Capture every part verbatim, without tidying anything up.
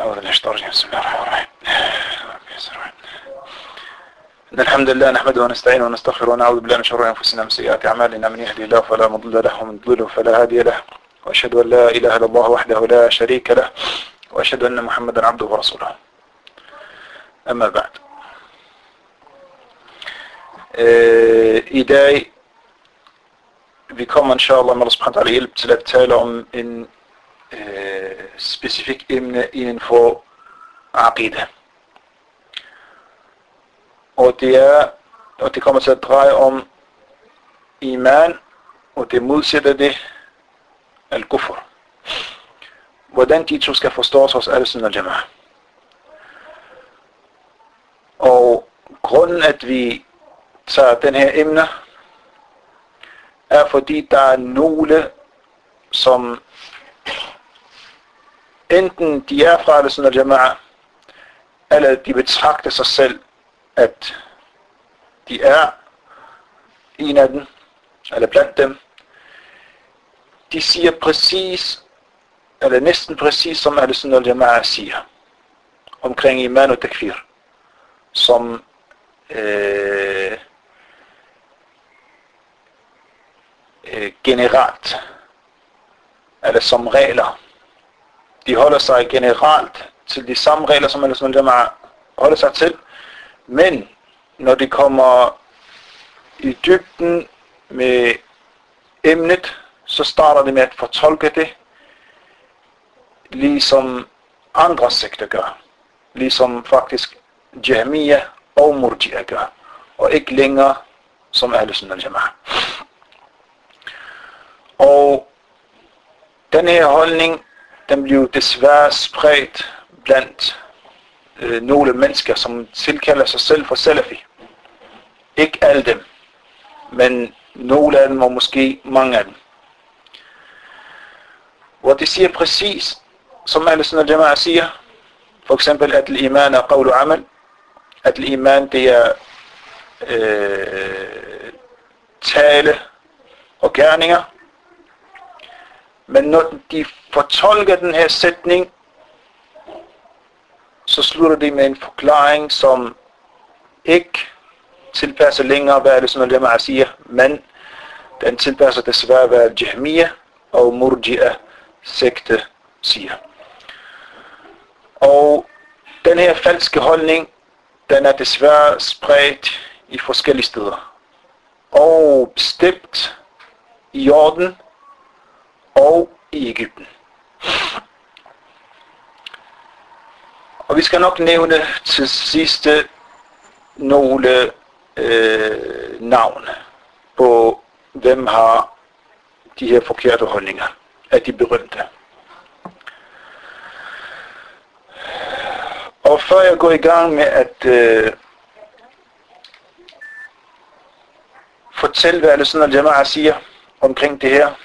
أعوذ بالله بسم الله الرحمن الرحيم. إن الحمد لله نحمده ونستعينه ونستغفره ونعوذ بالله من شرور أنفسنا ومن سيئات أعمالنا من يهدي الله فلا مضل له ومن يضلل فلا هادي له وأشهد أن لا إله إلا الله وحده لا شريك له وأشهد أن محمدا عبده ورسوله. أما بعد. I dag vi kommer inshallah med Allah subhanahu wa ta'ala hjælp til at tale om en øh, specifik emne inden for aqida. Og det er, og det kommer til at dreje om iman, og det modsætter det al-kufr. Hvordan de to skal forstås hos al-sunnah al-jama'ah. Og grunden at vi tager den her emne, er fordi der er nogle, som enten de er fra al-sunnah al-jama'ah, eller de betragter sig selv, at de er en af dem, eller blandt dem. De siger præcis, eller næsten præcis, som al-sunnah al-jama'ah siger, omkring iman og takfir, som øh, øh, generelt, eller som regler. De holder sig generelt til de samme regler, som al-sunnah al-jama'ah holder sig til, men når de kommer i dybden med emnet, så starter de med at fortolke det, ligesom andre sekter gør. Ligesom faktisk Jahmiya og Murji'a gør. Og ikke længere som al-sunnah al-jama'ah. Og den her holdning, den bliver desværre spredt blandt øh, nogle mennesker, som tilkalder sig selv for salafi. Ikke alle dem, men nogle af dem, og måske mange af dem. Hvor de siger præcis, som al-sunnah al-jama'ah siger, for eksempel, at al-iman er qawl og amal, at al-iman det er øh, tale og gerninger. Men når de fortolker den her sætning, så slutter de med en forklaring, som ikke tilpasser længere, hvad al-sunnah al-jama'ah siger, men den tilpasser desværre, hvad Jahmiya og Murji'a sekte siger. Og den her falske holdning, den er desværre spredt i forskellige steder. Og bestemt i Jordan og i Egypten. Og vi skal nok nævne til sidste nogle øh, navne på, hvem har de her forkerte holdninger af de berømte. Og før jeg går i gang med at øh, fortælle, hvad al-sunnah al-jama'ah siger omkring det her,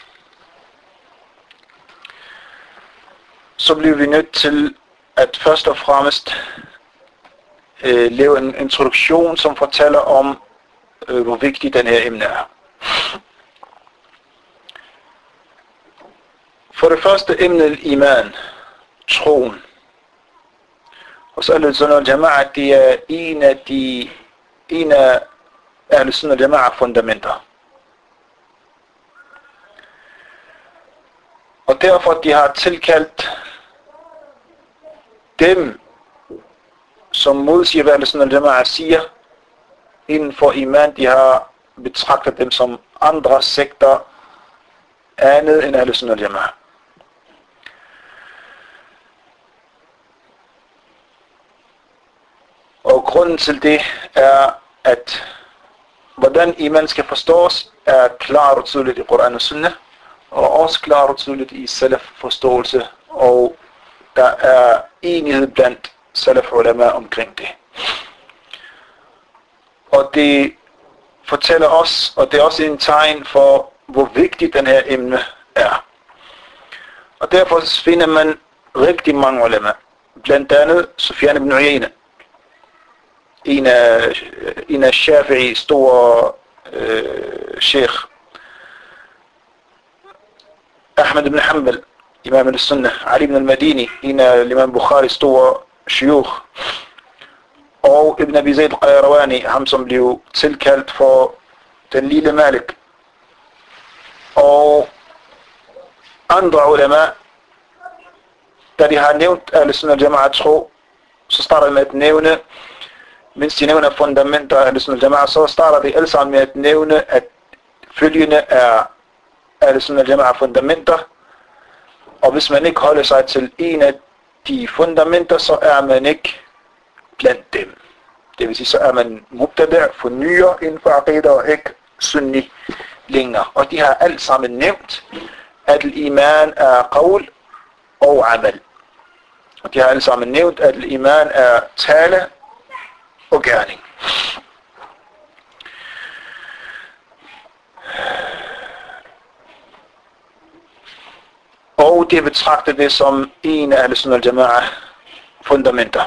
så bliver vi nødt til at først og fremmest øh, lave en introduktion, som fortæller om, øh, hvor vigtig den her emne er. For det første emnet iman, troen. Hos al-sunnah al-jama'ah, det er en af de en af al-sunnah al-jama'ah fundamenter. Og derfor de har tilkaldt dem, som modsiger, hvad al-sunnah al-jama'ah siger, inden for iman, de har betragtet dem som andre sekter, andet end al-sunnah al-jama'ah. Og grunden til det er, at hvordan iman skal forstås, er klart og tydeligt i Koran og Sunnah, og også klart og tydeligt i salaf forståelse, og der er enighed blandt salaf ulama omkring det. Og det fortæller os, og det er også en tegn for, hvor vigtig den her emne er. Og derfor finder man rigtig mange ulama, blandt andet Sufyan ibn Uyayna, en af, en af Shafi'i store øh, sheikh, Ahmed ibn Hanbal, Imam al-Sunnah, Ali ibn al-Madini, en af Imam Bukharis store shuyukh, og Ibn Abi Zayd al-Qayrawani, ham som blev tilkaldt for den lille Malik, og andre ulema, da de har nævnt Ahl-Sunnah al-Jama'a tro, så starter de med at nævne, mens de nævner fundamenter af Ahl-Sunnah al-Jama'a, så starter de alle sammen med at nævne, at følgende er Ahl-Sunnah al-Jama'a fundamenter, og hvis man ikke holder sig til en af de fundamenter, så er man ikke blandt dem. Det vil sige, så er man mubtada, fornyer inden for aqidah og ikke sunni længere. Og de har alt sammen nævnt, at iman er qawl og amal. Og de har alle sammen nævnt, at iman er tale og gerning. Og det betragter det som en af Ahl-Sunnah al-Jama'a fundamenter.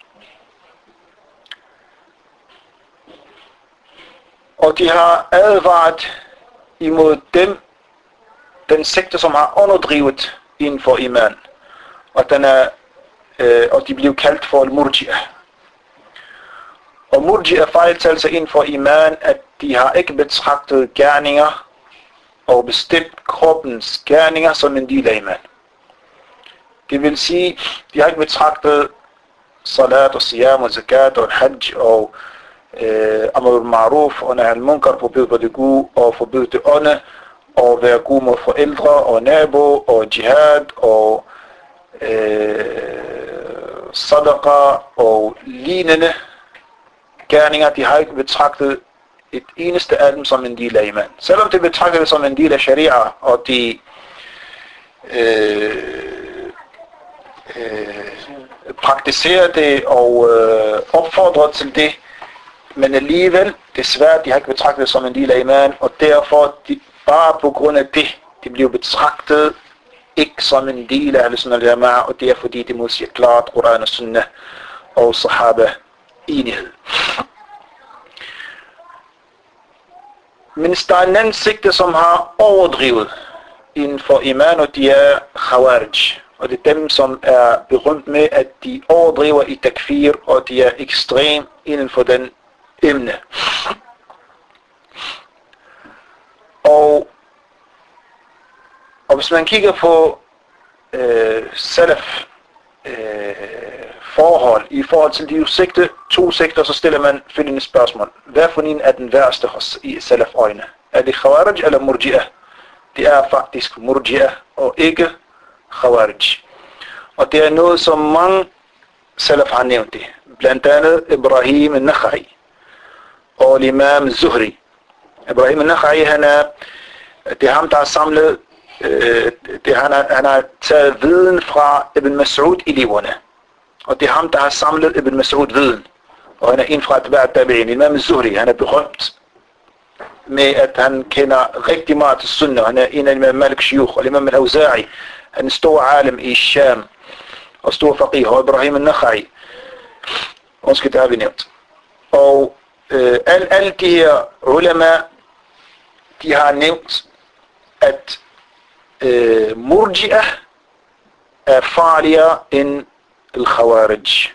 Og de har advaret imod dem, den sekte, som har underdrivet inden for iman. Og, den er, øh, og de blev kaldt for al-Murji'ah. Og Murji'ah fejltagelser inden for iman, at de har ikke betragtet gerninger og bestemt kroppens gerninger som en del af iman. Det vil sige, de har ikke betragtet salat og siyam og zakat og hajj og øh, amr al-ma'ruf og nahy al-munkar, forbud på det gode og forbud det onde, og være god mod forældre og nabo og jihad og øh, sadaqa og lignende gerninger. De har ikke betragtet et eneste af dem som en del af iman. Selvom de betragter det som en del af sharia, og de øh, øh, praktiserer det og øh, opfordrer til det, men alligevel, desværre, de har ikke betragtet det som en del af iman, og derfor, de, bare på grund af det, de bliver betragtet ikke som en del af Ahl-Sunnah al-Jama'a, og det er fordi, det modsiger klart Quran og Sunnah og Sahaba enighed. Men der er en anden sigte, som har overdrivet inden for iman, og de er Khawarij. Og det er dem, som er berømt med, at de overdriver i takfir, og de er ekstrem inden for den emne. Og, og hvis man kigger på øh, salaf øh, forhold, i forhold til de sigte, to sigter, så stiller man følgende spørgsmål. Hvad for en er den værste hos i salaf øjne? Er det Khawarij eller Murji'ah? Det er faktisk Murji'ah og ikke Khawarij. Og det er noget, som mange salaf har nævnt det. Blandt andet Ibrahim al-Nakhai og Imam Zuhri. Ibrahim al-Nakhai, han er, det er ham, der har samlet, øh, det, han, har, han har taget viden fra Ibn Mas'ud i liverne. Og det er ham, der har samlet Ibn Mas'ud viden. Og han er en fra Atba' Tabi'in. Imam Zuhri, han er berømt med, at han kender rigtig meget til sunnah. Han er en af Imam Malik shuyukh, og Imam al-Awza'i, han er stor alim i Sham, og stor faqih, og Ibrahim al-Nakhai. Måske det har vi nævnt. Og øh, alle al de her ulema, de har nævnt, at øh, Murji'ah er farligere end al-Khawarij.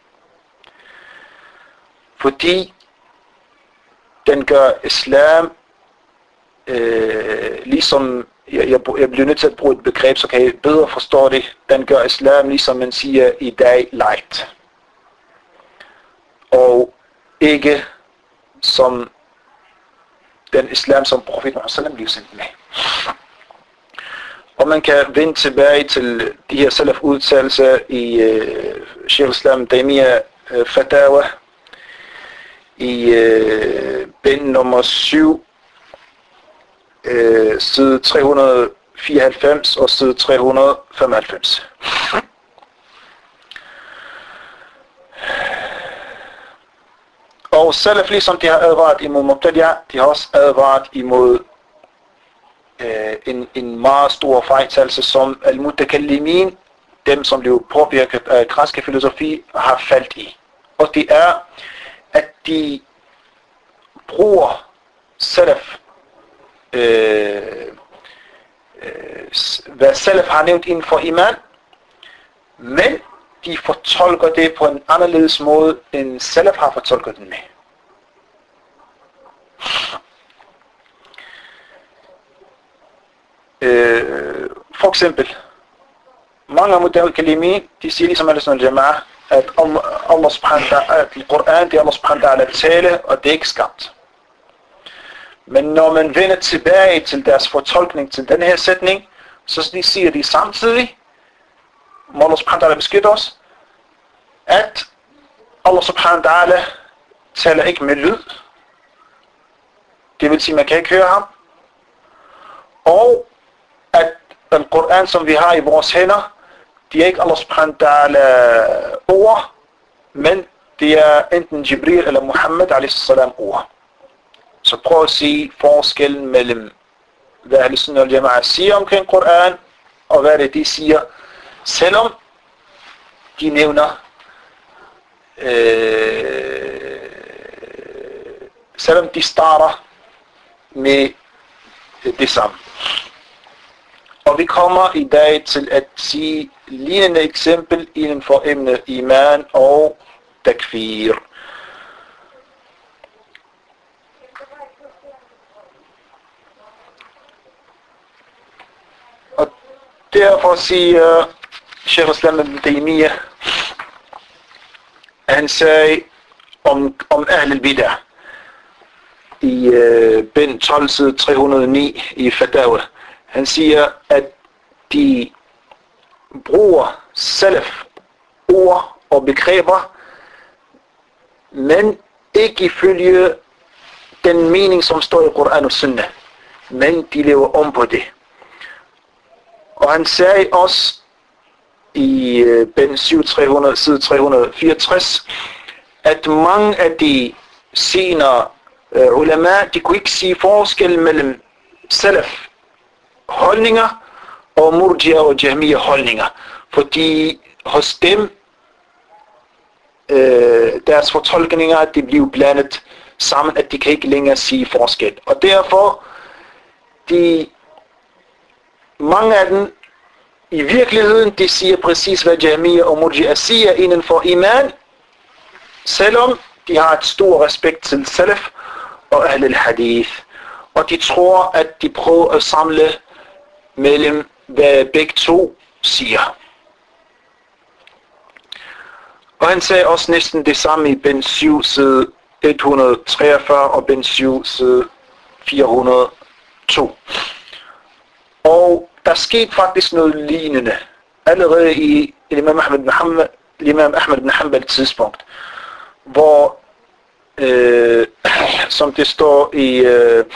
Fordi den gør islam, øh, ligesom, jeg, jeg, jeg bliver nødt til at bruge et begreb, så kan I bedre forstå det, den gør islam, ligesom man siger i dag, light. Og ikke som den islam, som profeten Muhammad sallam blev sendt med. Og man kan vende tilbage til de her salaf udtalelser i uh, Sheikh Islam Taymiyyah uh, Fatawa i uh, bind nummer syv, uh, side tre hundrede fireoghalvfems og side tre hundrede femoghalvfems. Og salaf, ligesom de har advaret imod Mubtadi'a, de har også advaret imod øh, en, en meget stor fejltagelse, som al-mutakallimin, dem som blev påvirket af græske filosofi, har faldt i. Og det er, at de bruger salaf øh, øh, hvad salaf har nævnt inden for iman, men de fortolker det på en anderledes måde, end salaf har fortolket den med. Øh, for eksempel, mange af mutawakilimin, de siger ligesom al-Sunnah al-Jama'ah, at Allah subhanahu wa ta'ala, at Koran, det er Allah subhanahu wa ta'ala tale, og det er ikke skabt. Men når man vender tilbage til deres fortolkning til den her sætning, så de siger de samtidig, må Allah subhanahu wa ta'ala beskytte os, at Allah subhanahu wa ta'ala taler ikke med lyd. Det vil sige, man kan ikke høre ham. Og at den Koran, som vi har i vores hænder, det er ikke Allah subhanahu wa ta'ala ord, men det er enten Jibril eller Muhammad alayhi salam ord. Så prøv at sige forskellen mellem, hvad al-Sunnah al-Jama'ah siger omkring Koran, og hvad det de siger, selvom de nævner, øh, selvom de starter med det samme. Og vi kommer i dag til at sige lignende eksempel inden for emnet iman og takfir. Og derfor siger Sheikh Islam ibn Taymiyyah, han sagde om, om Ahl al-Bidah i uh, bind tolv side tre hundrede og ni i Fatawa. Han siger, at de bruger salaf ord og begreber, men ikke ifølge den mening, som står i Koran og Sunnah, men de lever om på det. Og han sagde også i uh, bind syv, tre hundrede, side tre hundrede og fireogtres, at mange af de senere uh, ulama, de kunne ikke sige forskel mellem salaf holdninger og murji'a og jahmiya holdninger, fordi hos dem øh, deres fortolkninger, de bliver blandet sammen, at de kan ikke længere sige forskel. Og derfor de mange af dem i virkeligheden, de siger præcis hvad jahmiya og murji'a siger inden for iman, selvom de har et stor respekt til salaf og ahl al-hadith, og de tror at de prøver at samle mellem hvad begge to siger. Og han sagde også næsten det samme i bind syv side et hundrede og treogfyrre og bind syv side fire hundrede og to. Og der skete faktisk noget lignende allerede i Imam Ahmad ibn Hanbal, Imam Ahmad ibn Hanbal tidspunkt, hvor øh, som det står i øh,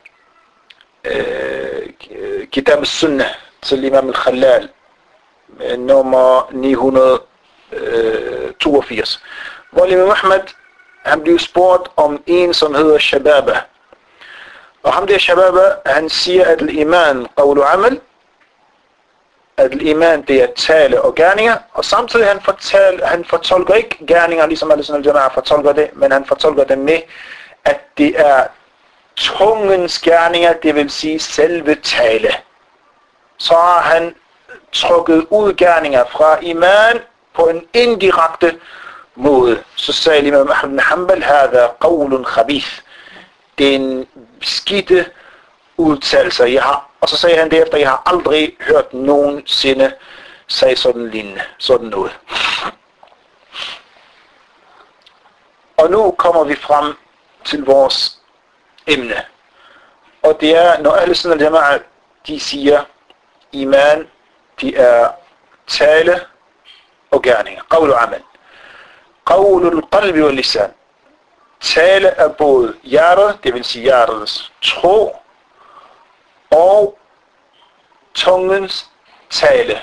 Kitab al-Sunnah til Imam al-Khalal nummer ni hundrede og toogfirs, hvor Imam Ahmad han blev spurgt om en som hedder Shababa, og ham der Shababa han siger at al-iman qawl og amal, at al-iman det er tale og gerninger, og samtidig han, fortal, han fortolker ikke gerninger ligesom al-Sunnah al-Jama'ah fortolker det, men han fortolker det med at det er tungens gerninger, det vil sige selve tale. Så har han trukket ud gerninger fra iman på en indirekte måde. Så sagde Imam Ahmad ibn Hanbal, hada qawlun khabith. Det er en skidte udtalelse. Jeg har, og så sagde han derefter, jeg har aldrig hørt nogensinde sige sådan lignende, sådan noget. Og nu kommer vi frem til vores emne. Og det er, når al-Sunnah al-Jama'ah, de siger, iman, de er tale og gerninger. Qawl og amal. Qawl al-qalbi og lisan. Tale er både hjertet, det vil sige hjertets tro, og tungens tale.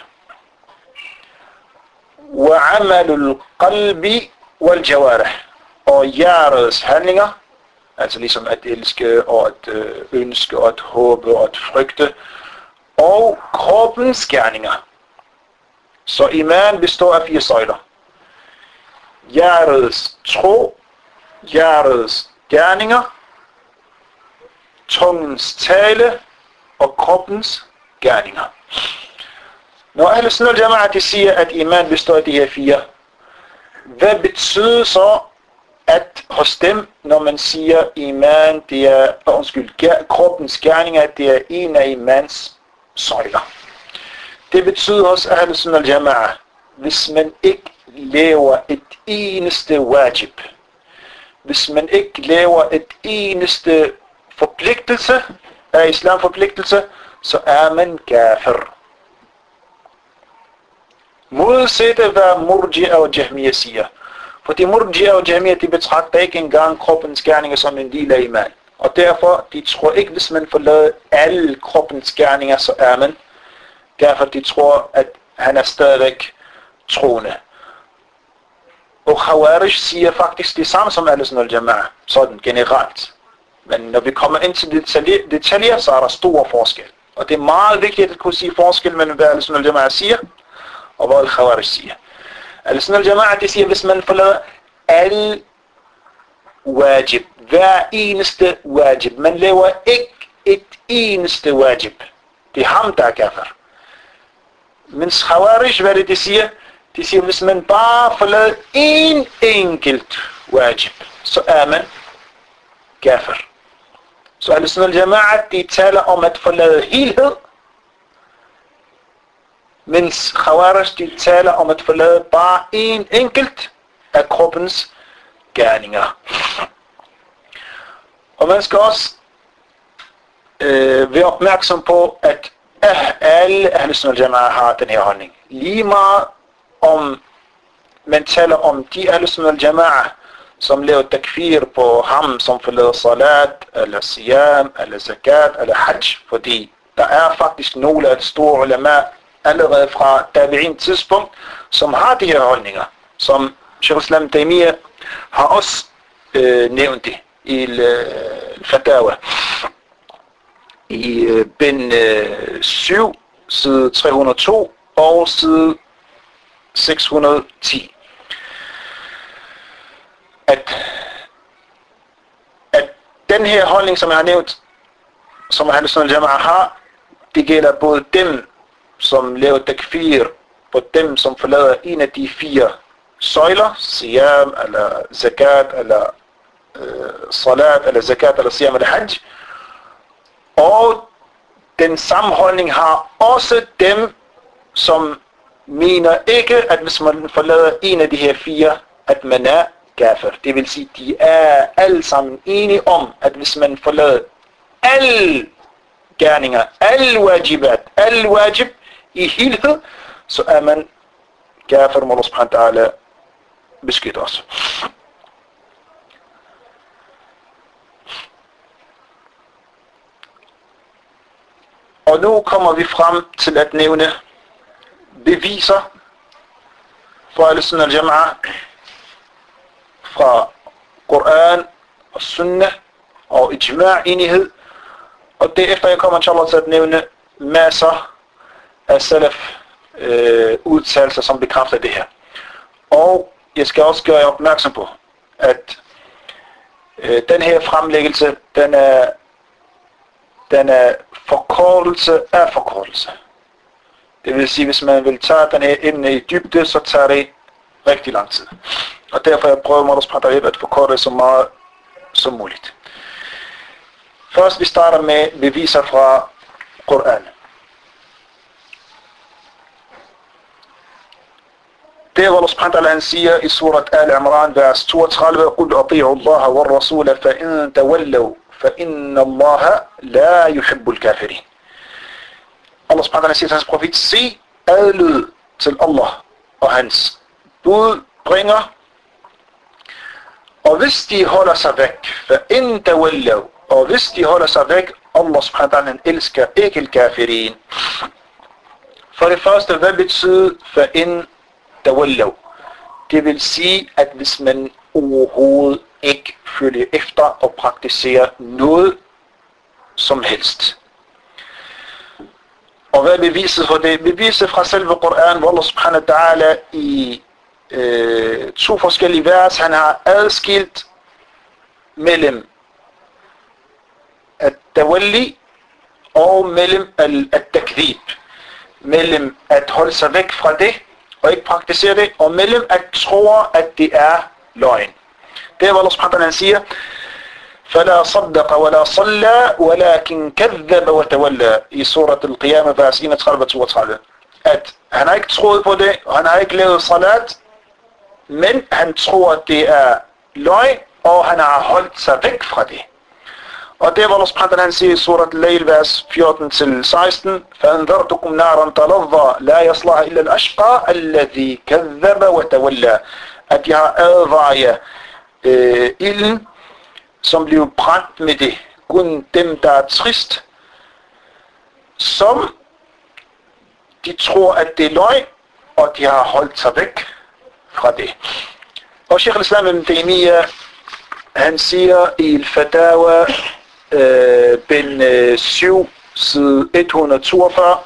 Wa amal al-qalbi wal-jawarih. Og hjertets handlinger, altså ligesom at elske og at øh, ønske og at håbe og at frygte, og kroppens gerninger. Så iman består af fire søjler. Hjertets tro, hjertets gerninger, tungens tale og kroppens gerninger. Når Ahl Sunnah wal Jama'a de siger, at iman består af de her fire, hvad betyder så, at hos dem, når man siger iman, det er, undskyld, kroppens gerninger, det er en af imans søjler? Det betyder hos Ahl Sunnah wal Jama'a, hvis man ikke laver et eneste wajib, hvis man ikke laver et eneste forpligtelse af islam forpligtelse, så er man kafir. Modsat hvad Murji'a og Jahmiya siger. Fordi Murji'a og Jahmiya, de betragter ikke engang kroppens gerninger som en del af iman. Og derfor, de tror ikke, hvis man forlader alle kroppens gerninger, så er man. Derfor de tror, at han er stadigvæk troende. Og Khawarij siger faktisk det samme som Ahl Sunnah wal Jama'a, sådan generelt. Men når vi kommer ind til detaljer, detaljer, så er der stor forskel. Og det er meget vigtigt at kunne sige forskel mellem hvad Ahl Sunnah wal Jama'a siger, og hvad Khawarij siger. Ahl Sunnah wal Jama'a, de siger, hvis man forlader alle wajib, hver eneste wajib, man laver ikke et eneste wajib, det er ham, der er kafir. Mens Khawarij, hvad det de siger, de siger, hvis man bare forlader en enkelt wajib, så er man kafir. Så Ahl Sunnah wal Jama'a, de taler om at forlade helhed, mens Khawarij, de taler om at forlade bare en enkelt af kroppens gerninger. Og man skal også øh, være opmærksom på, at alle Ahl Sunnah wal Jama'a har den her holdning. Lige meget om man taler om de Ahl Sunnah wal Jama'a, som laver takfir på ham, som forlader salat, eller siyam, eller zakat, eller hajj, fordi der er faktisk nogle af de store ulema, allerede fra tabi'in tidspunkt, som har de her holdninger, som Shaykh al-Islam Taymiyyah har også øh, nævnt det i al-Fatawa. I øh, bind øh, syv, side tre hundrede og to og side seks hundrede og ti. At, at den her holdning, som jeg har nævnt, som Ahl Sunnah wal Jama'a har, det gælder både dem, som laver takfir på dem, som forlader en af de fire søjler, siyam, eller zakat, eller øh, salat, eller zakat, eller siyam, eller hajj. Og den samme holdning har også dem, som mener ikke, at hvis man forlader en af de her fire, at man er kafir. Det vil sige, de er alle sammen enige om, at hvis man forlader alle gerninger, alle wajibat, alle wajib i helhed, så er man kafir, må Allah subhanahu wa ta'ala beskytte os. Og nu kommer vi frem til at nævne beviser for Ahl Sunnah wal Jama'a fra Koran og Sunnah og ijma' enighed. Og derefter jeg kommer inshallah til at nævne masser af salaf øh, udtalelser, som bekræfter det her. Og jeg skal også gøre jer opmærksom på, at øh, den her fremlæggelse, den er, den er forkortelse af forkortelse. Det vil sige, hvis man vil tage den her emne i dybde, så tager det rigtig lang tid. Og derfor jeg prøver mig at forkorte så meget som muligt. Først vi starter med beviser fra Koran. Det er, Allah subhanahu wa ta'ala siger i surat Al-Imran, vers toogtredive, قُلْ أَطِيعُوا اللَّهَ وَالرَّسُولَ فَإِن تَوَلَّوْا فَإِنَّ اللَّهَ لَا يُحِبُّ الْكَافِرِينَ. Allah subhanahu wa ta'ala siger til hans profet, sig adlyd til Allah og hans budbringer, og hvis de holder sig væk, فَإِن تَوَلَّوْا, og hvis de holder sig væk, Allah subhanahu wa ta'ala elsker ikke al-kafirin. For det første, hvad betyder فَإِن تَوَلَّوْا? Det vil sige, at hvis man overhovedet ikke følger efter og praktiserer noget som helst. Og hvad er beviset for det? Beviset fra selve Koran, hvor Allah subhanahu wa ta'ala i øh, to forskellige vers, han har adskilt mellem at tawalli og mellem al-takdhib, mellem at holde sig væk fra det og ikke praktisere det, og mellem at tro, at det er løgn. Det er, hvad Allah subhanahu wa ta'ala siger, فلا صدق ولا صلى ولكن كذب وتولى i surat al-Qiyamah, vers enogtredive og toogtredive. At han har ikke troet på det, og han har ikke lavet salat, men han tror, at det er løgn, og han har holdt sig væk fra det. Og det var Allah subhanahu wa ta'ala siger i surat al-Layl, vers fjorten til seksten, فَأَنذَرْتُكُمْ نَارًا تَلَظَّى لَا يَصْلَهَا إِلَّا الْأَشْقَى الَّذِي كَذَّبَ وَتَوَلَّى. At jeg har advaret øh, ilden, som bliver brændt med det, kun dem, der er trist, som de tror, at det er løgn, og de har holdt sig væk fra det. Og Sheikh al-Islam ibn Taymiyyah, han siger i al-Fatawa, øh, bind øh, syv, side et hundrede og toogfyrre,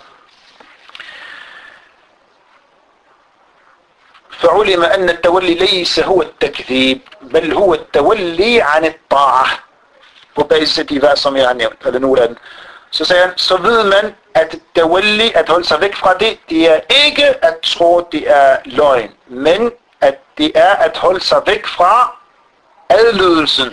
فعلم أن التولي ليس هو التكذيب بل هو التولي عن الطاعة. På basis af de vers, som jeg har nævnt, eller nogle af dem. Så siger han, så ved man, at tawalli, at holde sig væk fra det, det er ikke at tro, det er løgn, men at det er at holde sig væk fra adlydelsen.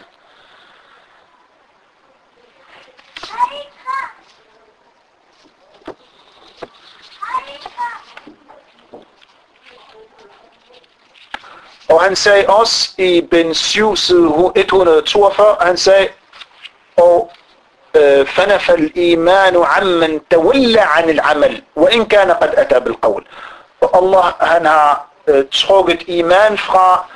Og han sagde også i bind syv, side et hundrede og toogfyrre, han sagde, og فنفى الإيمان عمن تولى عن العمل وإن كان قد أتى بالقول. Og Allah, han har øh, trukket iman fra,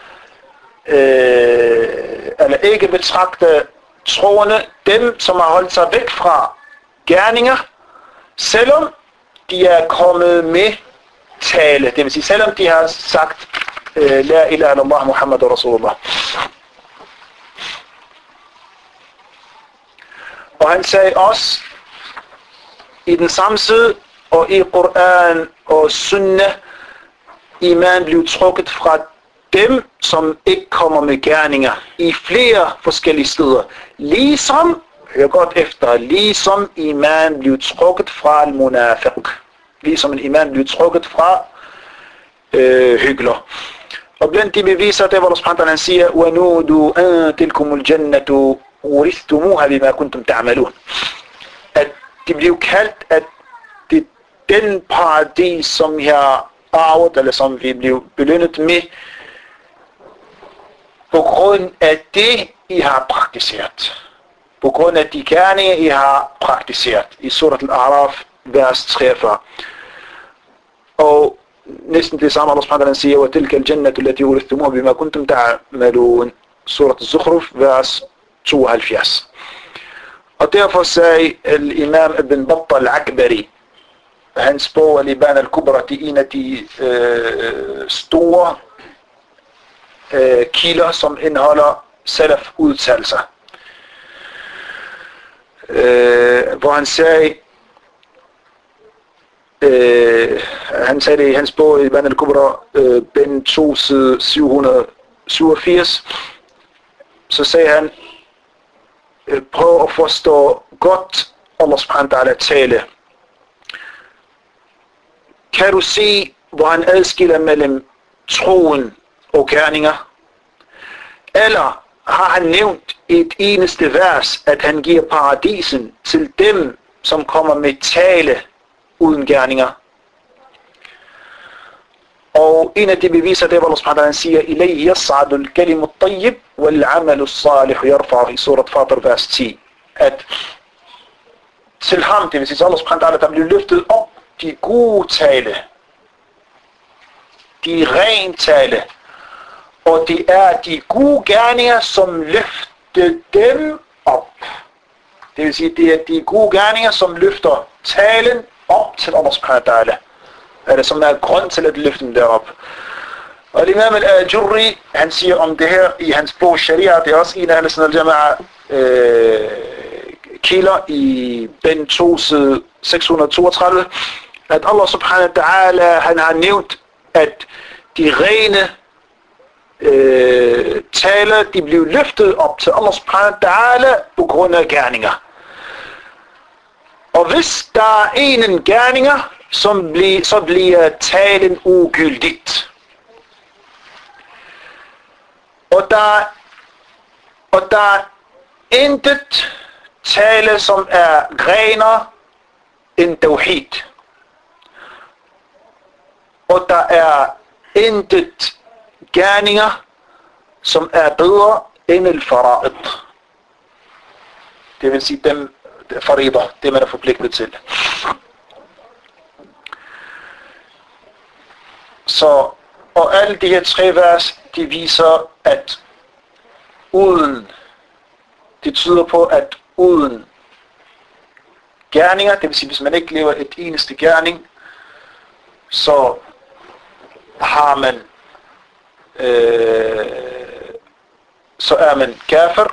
øh, eller ikke betragte troende, dem som har holdt sig væk fra gerninger, selvom de er kommet med tale. Det vil sige, selvom de har sagt, øh, La ilaha illallah Muhammad Rasulullah. Og han sagde også i den samme side, og i Koran og Sunnah, iman blev trukket fra dem, som ikke kommer med gerninger i flere forskellige steder. Ligesom, hør godt efter, ligesom iman blev trukket fra al-munafiq. Ligesom en iman blev trukket fra øh, hyggeler. Og blandt de beviser, det var Allah subhanahu wa ta'ala siger, وَنُودُوا أَن تِلْكُمُ الْجَنَّةُ ورثتموها بما كنتم تعملون. At de blev kaldt, at det den paradis, som jeg har arvet, eller som vi blev belønnet med, på grund af det, I har praktiseret. På grund af de gerninger, I har praktiseret. I surat al-A'raf, vers treogfyrre. Og næsten det samme, Allah subhanahu wa ta'ala siger, وَتِلْكَ الْجَنَّةُ الَّتِي وُرِثْتُمُوهَا بِمَا كُنْتُمْ تَعْمَلُونَ. Surat al-Zukhruf, vers tooghalvfjerds. Og derfor sagde imam Ibn Battah al-Akbari, hans bog Al-Iban al-Kubra, det er en af de øh, store øh, kilder, som indeholder salaf udtalelser. Øh, hvor han sagde, øh, han sagde det i hans bog Al-Iban al-Kubra, øh, bind to, side syv hundrede syvogfirs, så sagde han, prøv at forstå godt Allah subhanahu wa ta'ala tale. Kan du se, hvor han adskiller mellem troen og gerninger? Eller har han nævnt et eneste vers, at han giver paradisen til dem, som kommer med tale uden gerninger? Og en af de beviser, det var Allah subhanahu wa ta'ala siger, إِلَيْهِ يَصْعَدُ الْكَلِمُ الطَّيِّبُ وَالْعَمَلُ الصَّالِحُ يَرْفَعُهُ i surat Fatir, vers ti. At til ham, det vil sige Allah subhanahu wa ta'ala, der bliver løftet op de gode tale, de ren tale, og det er de gode gerninger, som løfter dem op. Det vil sige, det er de gode gerninger, som løfter talen op til Allah subhanahu wa ta'ala, eller som er grund til at løfte dem derop. Og Imam al-Ajurri, han siger om det her i hans bog Sharia, det er også en af Ahl Sunnah al-Jama'a øh, kilder i bind to, side seks hundrede og toogtredive, at Allah subhanahu wa ta'ala, han har nævnt, at de rene øh, taler, de blev løftet op til Allah subhanahu wa ta'ala på grund af gerninger. Og hvis der er en gerninger, som bliver, så bliver talen ugyldigt. Og der, og der er intet tale, som er grener end tawhid. Og der er intet gerninger, som er bedre end al-fara'id. Det vil sige dem farider, det man er forpligtet til. Så, og alle de her tre vers, de viser, at uden, det tyder på, at uden gerninger, det vil sige, hvis man ikke lever et eneste gerning, så har man, øh, så er man kafir,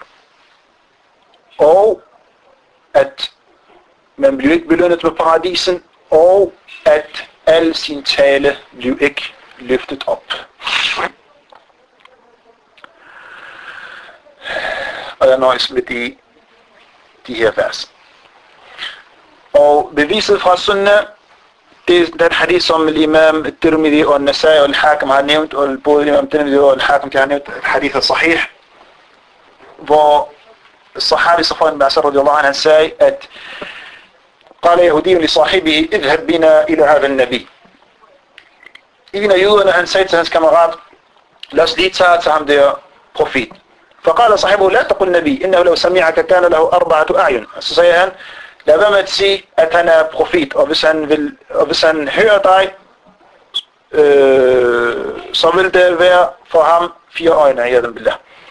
og at man bliver ikke belønnet med paradisen, og at al sin tale bliver ikke løftet op. Og jeg nøjes med de, de her vers. Og beviset fra Sunnah, det er den hadith, som imam Tirmidhi og Nasai og Al-Hakim har nævnt, og både imam Tirmidhi og Al-Hakim har nævnt, hadith er sahih, hvor الصحابي صفوان بن عسار رضي الله عنه sagde, at قال يهودي لصاحبه اذهب بنا إلى هذا النبي. En af jøderne, han sagde til hans kammerat, lad os lige tage til ham der profet. فقال صاحبه لا تقل نبي إنه لو سمعك كان له أربعة أعين. Så sagde han, lad være med at sige, at han er profet, og hvis han, vil, og hvis han hører dig, øh, så vil det være for ham fire øjne, يَذَنْ بالله.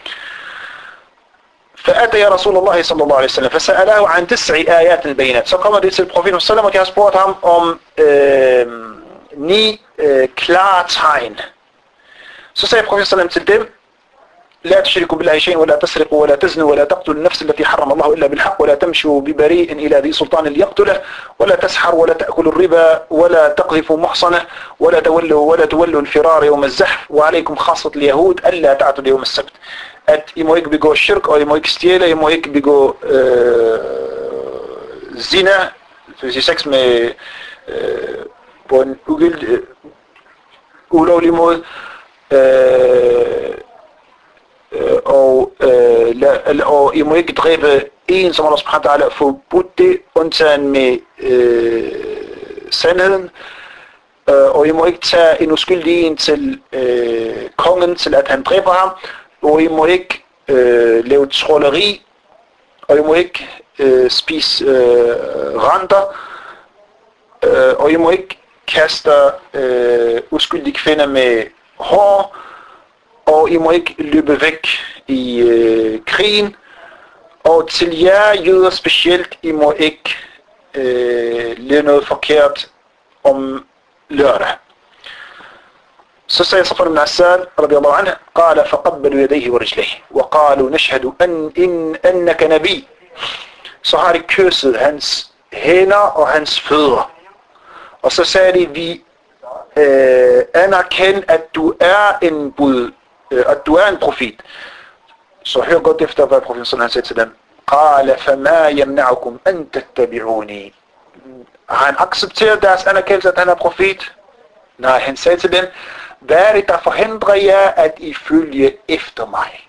فأتى رسول الله صلى الله عليه وسلم فسأله عن تسع آيات بينات. Så kommer det til profeten sallam, og de har spurgt ham om øh, ni øh, klare tegn. Så sagde profeten sallam til dem, لا تشركوا بالله شيئا ولا تسرقوا ولا تزنوا ولا تقتلوا النفس التي حرم الله إلا بالحق ولا تمشوا ببريء إلى ذي سلطان ليقتله ولا تسحروا ولا تأكلوا الربا ولا تقذفوا محصنة ولا تولوا ولا تولوا الفرار يوم الزحف وعليكم خاصة اليهود ألا تعتدوا يوم السبت. At I må ikke begå shirk, og I må ikke stjæle, I må ikke begå øh, zina, det vil sige sex med øh, på en ugyldig, øh, ulovlig måde, øh, øh, og, øh, la, og I må ikke dræbe en, som Allah subhanahu wa ta'ala forbudt det, undtagen med øh, sandheden, øh, og I må ikke tage en uskyldig en til øh, kongen, til at han dræber ham, og I må ikke øh, lave trolleri, og I må ikke øh, spise øh, renter, øh, og I må ikke kaste øh, uskyldige kvinder med hår, og I må ikke løbe væk i øh, krigen, og til jer jøder specielt, I må ikke øh, lave noget forkert om lørdag. Så sagde Safar ibn Assal radiyallahu anhu, قال فقبلوا يديه ورجليه وقالوا نشهد أن إن أنك نبي. Så har de kysset hans hænder og hans fødder. Og så sagde de, vi øh, anerkender, at du er en bud, øh, at du er en profet. Så hør godt efter, hvad profeten sådan sagde til dem. قال فما يمنعكم أن تتبعوني. Har han accepteret deres anerkendelse, at han er profet? Nej, han sagde til dem, hvad er det, der forhindrer jer, at I følger efter mig?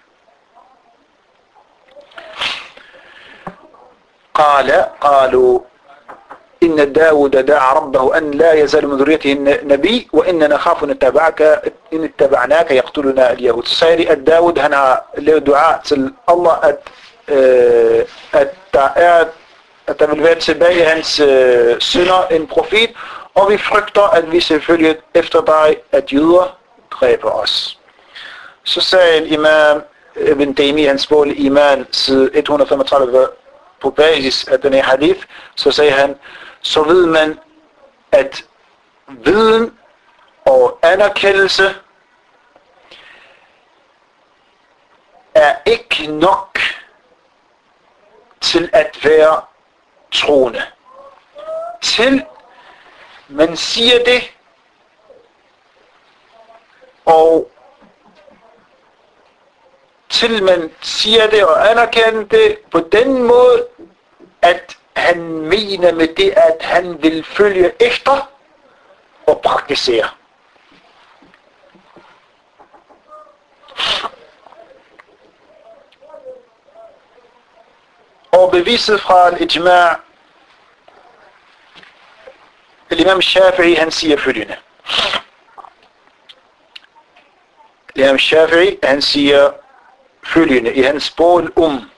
قال قالوا إن داود دعا ربه أن لا يزال من ذريته نبي وإننا نخاف أن نتبعك إن اتبعناك يقتلنا اليهود. Så sagde de, at Daud han har lavet dua til Allah, at, øh, at der er at der vil være tilbage hans øh, sønner en profet, og vi frygter, at vi selvfølgelig efter dig, at jøder dræber os. Så sagde imam Ibn Taymiyyah, hans bog Iman, side et hundrede femogtredive, på basis af denne hadith, så sagde han, så ved man, at viden og anerkendelse er ikke nok til at være troende. Til man siger det, og til man siger det og anerkender det på den måde, at han mener med det, at han vil følge efter og praktisere. Og beviset fra al-ijma' Imam Shafi'i, han siger følgende. Imam Shafi'i, han siger følgende i hans bog om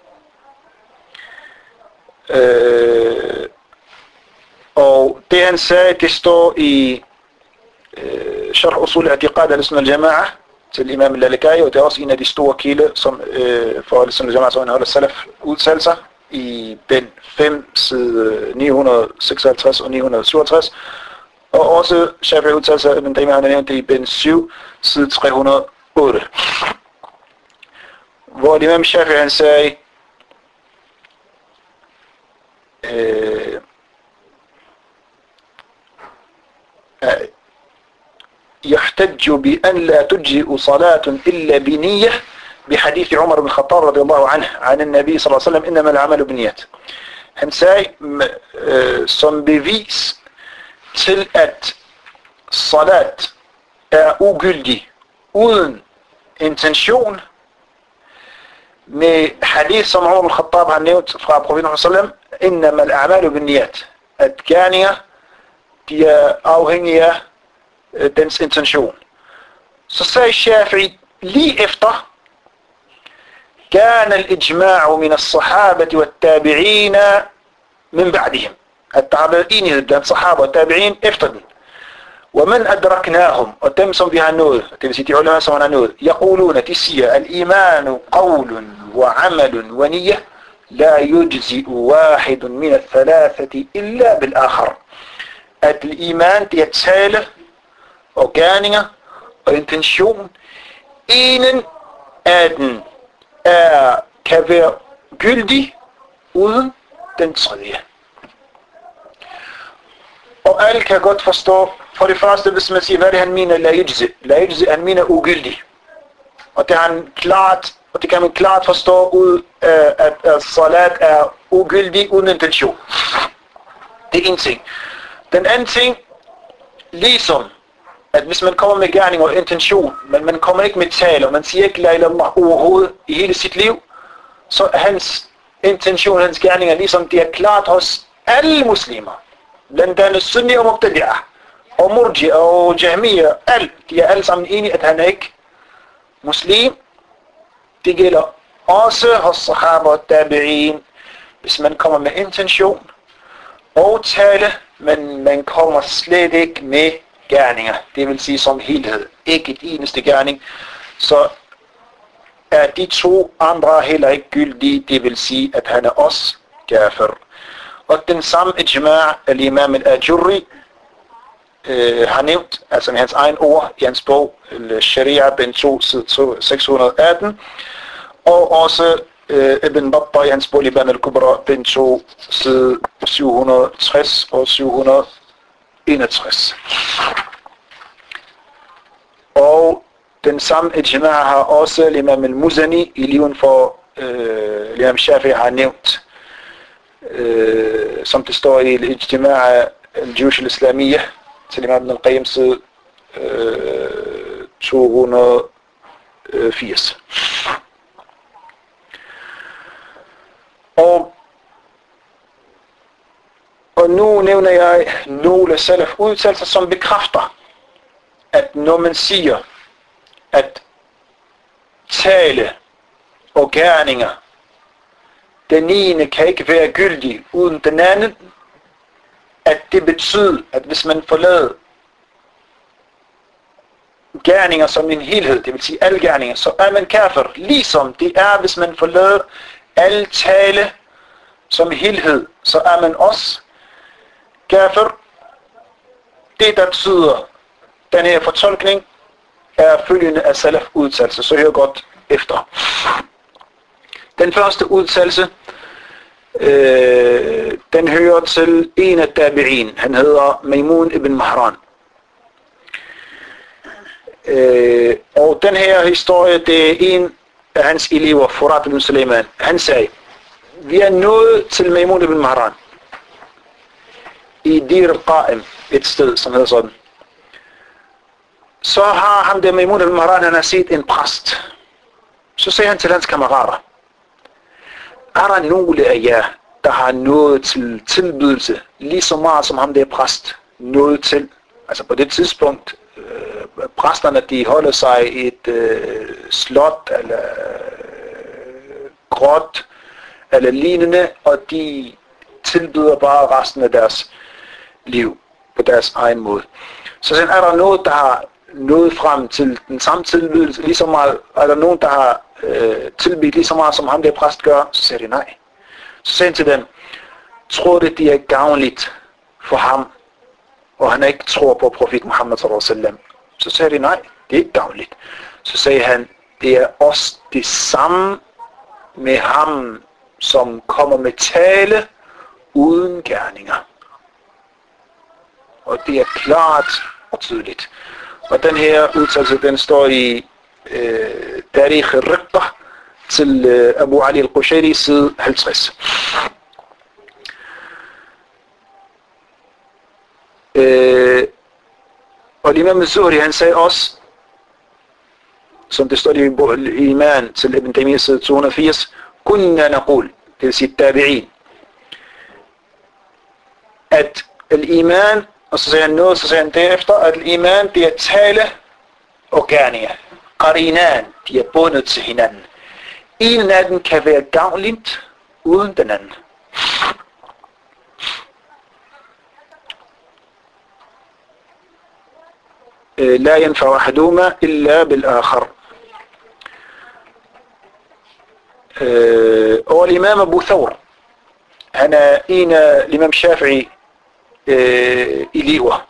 øh, og det han sagde, det står i øh, Sharh Usul I'tiqad al-Sunnah al-Jama'a til Imam al-Lalaka'i, og det er også en af de store kilder, som øh, for al-Sunnah al-Jama'a, som indeholder salaf udtalelser i bind fem, side ni hundrede seksoghalvtreds og ni hundrede syvoghalvtreds, og også Shafi'i udtalelser, men Taymiyyah har nævnt det i bind syv, side tre hundrede og otte, hvor Imam Shafi'i han sagde, øh, يحتج بأن لا تجزئ صلاة إلا بنية بحديث عمر بن الخطاب رضي الله عنه عن النبي صلى الله عليه وسلم إنما العمل بالنيات. Han sagde øh, som bevis til at salat er ugyldig uden intention med hadith som Umar ibn Khattab har nævnt fra profeten sallam, innama al-a'malu bin-niyat, at gerninger de er afhængige af øh, dens intention. Så sagde Shafi'i lige efter, كان الإجماع من الصحابة والتابعين من بعدهم, at der har været enighed blandt sahaba og tabi'in efter den. ومن أدركناهم, og dem som vi har nået, det vil sige de ulema som han har nået, يقولون, de siger, الإيمان قول وعمل ونية لا يجزئ واحد من الثلاثة إلا بالآخر. At iman, det er tale og gerninger og intention. Enen af den er, kan være gyldig uden den tredje. Og alle kan godt forstå, for det første, hvis man siger, hvad det han mener, la yujzi. La yujzi, han mener ugyldig. Og det, han klart, og det kan man klart forstå ud af, at, at salat er ugyldig uden intention. Det er en ting. Den anden ting, ligesom, at hvis man kommer med gerning og intention, men man kommer ikke med tale, og man siger ikke la ilaha illallah overhovedet i hele sit liv, så hans intention, hans gerninger, ligesom det er klart hos alle muslimer, blandt andet sunni og muqtadi'ah, og murji og jahmiya, alt, de er alle sammen enige, at han er ikke muslim. Det gælder også hos sahaba og tabi'in, hvis man kommer med intention og tale, men man kommer slet ikke med gerninger, det vil sige som helhed, ikke et eneste gerning, så er de to andre heller ikke gyldige, det vil sige, at han er også kafir. Og den samme ijma' al-imam al-Ajurri øh, har nævnt, altså med hans egen ord i hans bog, Sharia, bind to, seks hundrede og atten, og også øh, Ibn Battah i hans bog Liban al-Kubra, bind to, side syv hundrede og tres og syv hundrede og enogtres. Og den samme ijma' har også Imam al-Muzani i liven for øh, Imam Shafi'i har nævnt, øh, som det står i al-ijtima' al-Juyush al-Islamiyya til Imam Ibn al-Qayyim side øh, to hundrede og firs. Og Og nu nævner jeg nogle salaf udtalelser, som bekræfter, at når man siger, at tale og gerninger, den ene kan ikke være gyldig uden den anden, at det betyder, at hvis man forlader gerninger som en helhed, det vil sige alle gerninger, så er man kafir, ligesom det er, hvis man forlader alle tale som helhed, så er man også kafir. Det der betyder den her fortolkning er følgende af salaf udtalelse, så hør godt efter. Den første udtalelse, øh, den hører til en af tabi'in. Han hedder Maimun ibn Mahran. Øh, og den her historie, det er en af hans elever, Furat ibn Sulaiman. Han sagde, vi er nået til Maimun ibn Mahran i Dir al-Qa'im, et sted, som hedder sådan. Så har ham der Maimun ibn Mahran, han har set en præst. Så siger han til hans kammerater, er der nogle af jer, der har nået til tilbydelse, lige så meget som ham der præst nået til? Altså på det tidspunkt, øh, præsterne, de holder sig i et øh, slot, eller øh, grot, eller lignende, og de tilbyder bare resten af deres liv på deres egen måde. Så sådan, er der noget, der har nået frem til den samme tilbydelse, lige så meget, er der nogen, der har øh, tilbydet lige så meget, som ham der præst gør? Så siger de nej. Så siger han til dem, tror det, det er gavnligt for ham, og han ikke tror på profet Muhammad sallallahu alaihi wasallam? Så siger de nej, det er ikke gavnligt. Så siger han, det er også det samme med ham, som kommer med tale uden gerninger. Og det er klart og tydeligt. Og den her udtalelse, den står i øh, Tarikh al-Riqqa til øh, Abu Ali al-Qushayri, side halvtreds. Øh, og Imam al-Zuhri, han sagde også, som det står i Iman til Ibn Taymiyyah, side to hundrede og firs, kunna naqul, det vil sige tabi'in, at al-iman, og så sagde han noget, så sagde han derefter, at al-iman, det er tale og gerninger. Qarinan, de er bundet til hinanden. En af dem kan være gavnligt uden den anden. La yanfa'u ahaduhuma illa bil akhar. Og imam Abu Thawr, han er en af imam Shafi'i øh, elever.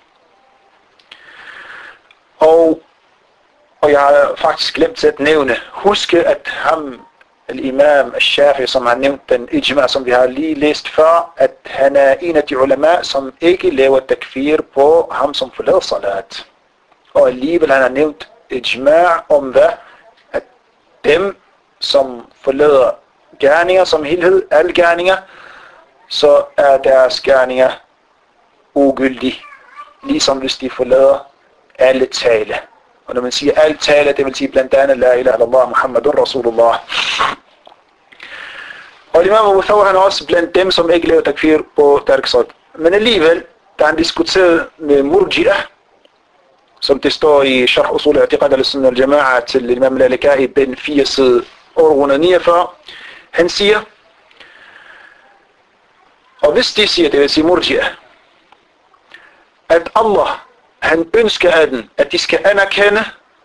Og, og jeg har faktisk glemt at nævne, huske at ham, al-imam al-Shafi'i, som har nævnt den ijma, som vi har lige læst før, at han er en af de ulama, som ikke laver takfir på ham, som forlader salat. Og alligevel han har nævnt ijma om hvad? At dem, som forlader gerninger som helhed, alle gerninger, så er deres gerninger ugyldige, ligesom hvis de forlader alle tale. Og når man siger alle tale, det vil sige blandt andet la ilaha illallah Muhammadur Rasulullah. Og Imam Abu Thawr, han er også blandt dem, som ikke laver takfir på Tarikh Salt. Men alligevel, da han diskuterede med Murji'ah, som det står i Sharh Usul I'tiqad al-Sunnah al-Jama'a til Imam al-Lalakai, den fire side otte hundrede og niogfyrre, han siger, og hvis de siger, det vil sige Murji'ah, at Allah, han ønsker af den, at de skal anerkende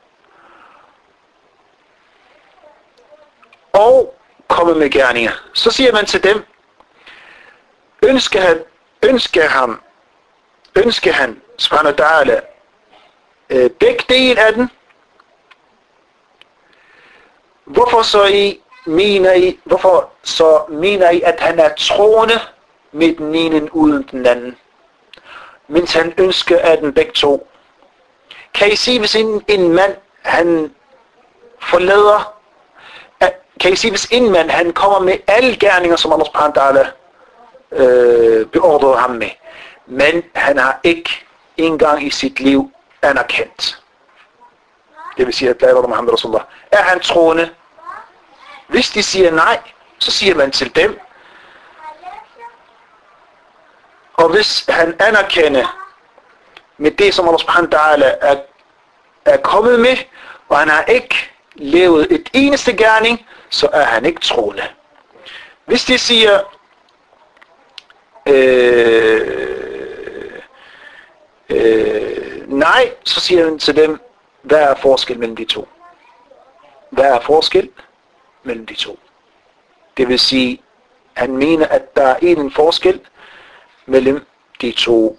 og komme med gerninger, så siger man til dem, ønsker han, ønsker ham, ønsker han, subhanahu wa ta'ala, begge del af den. Hvorfor så I mener I, hvorfor så mener I, at han er troende med den ene uden den anden, mens han ønsker af den begge to? Kan I sige, hvis en, en mand, han forlader, kan I sige, hvis en mand, han kommer med alle gerninger, som Allah subhanahu wa ta'ala øh, beordrede ham med, men han har ikke engang i sit liv anerkendt. Det vil sige, at la ilaha illallah Muhammad Rasulullah. Er han troende? Hvis de siger nej, så siger man til dem, og hvis han anerkender med det, som Allah subhanahu wa ta'ala er, er kommet med, og han har ikke levet et eneste gerning, så er han ikke troende. Hvis de siger øh, øh, nej, så siger han til dem, hvad er forskel mellem de to? Hvad er forskel mellem de to? Det vil sige, han mener, at der er en forskel mellem de to.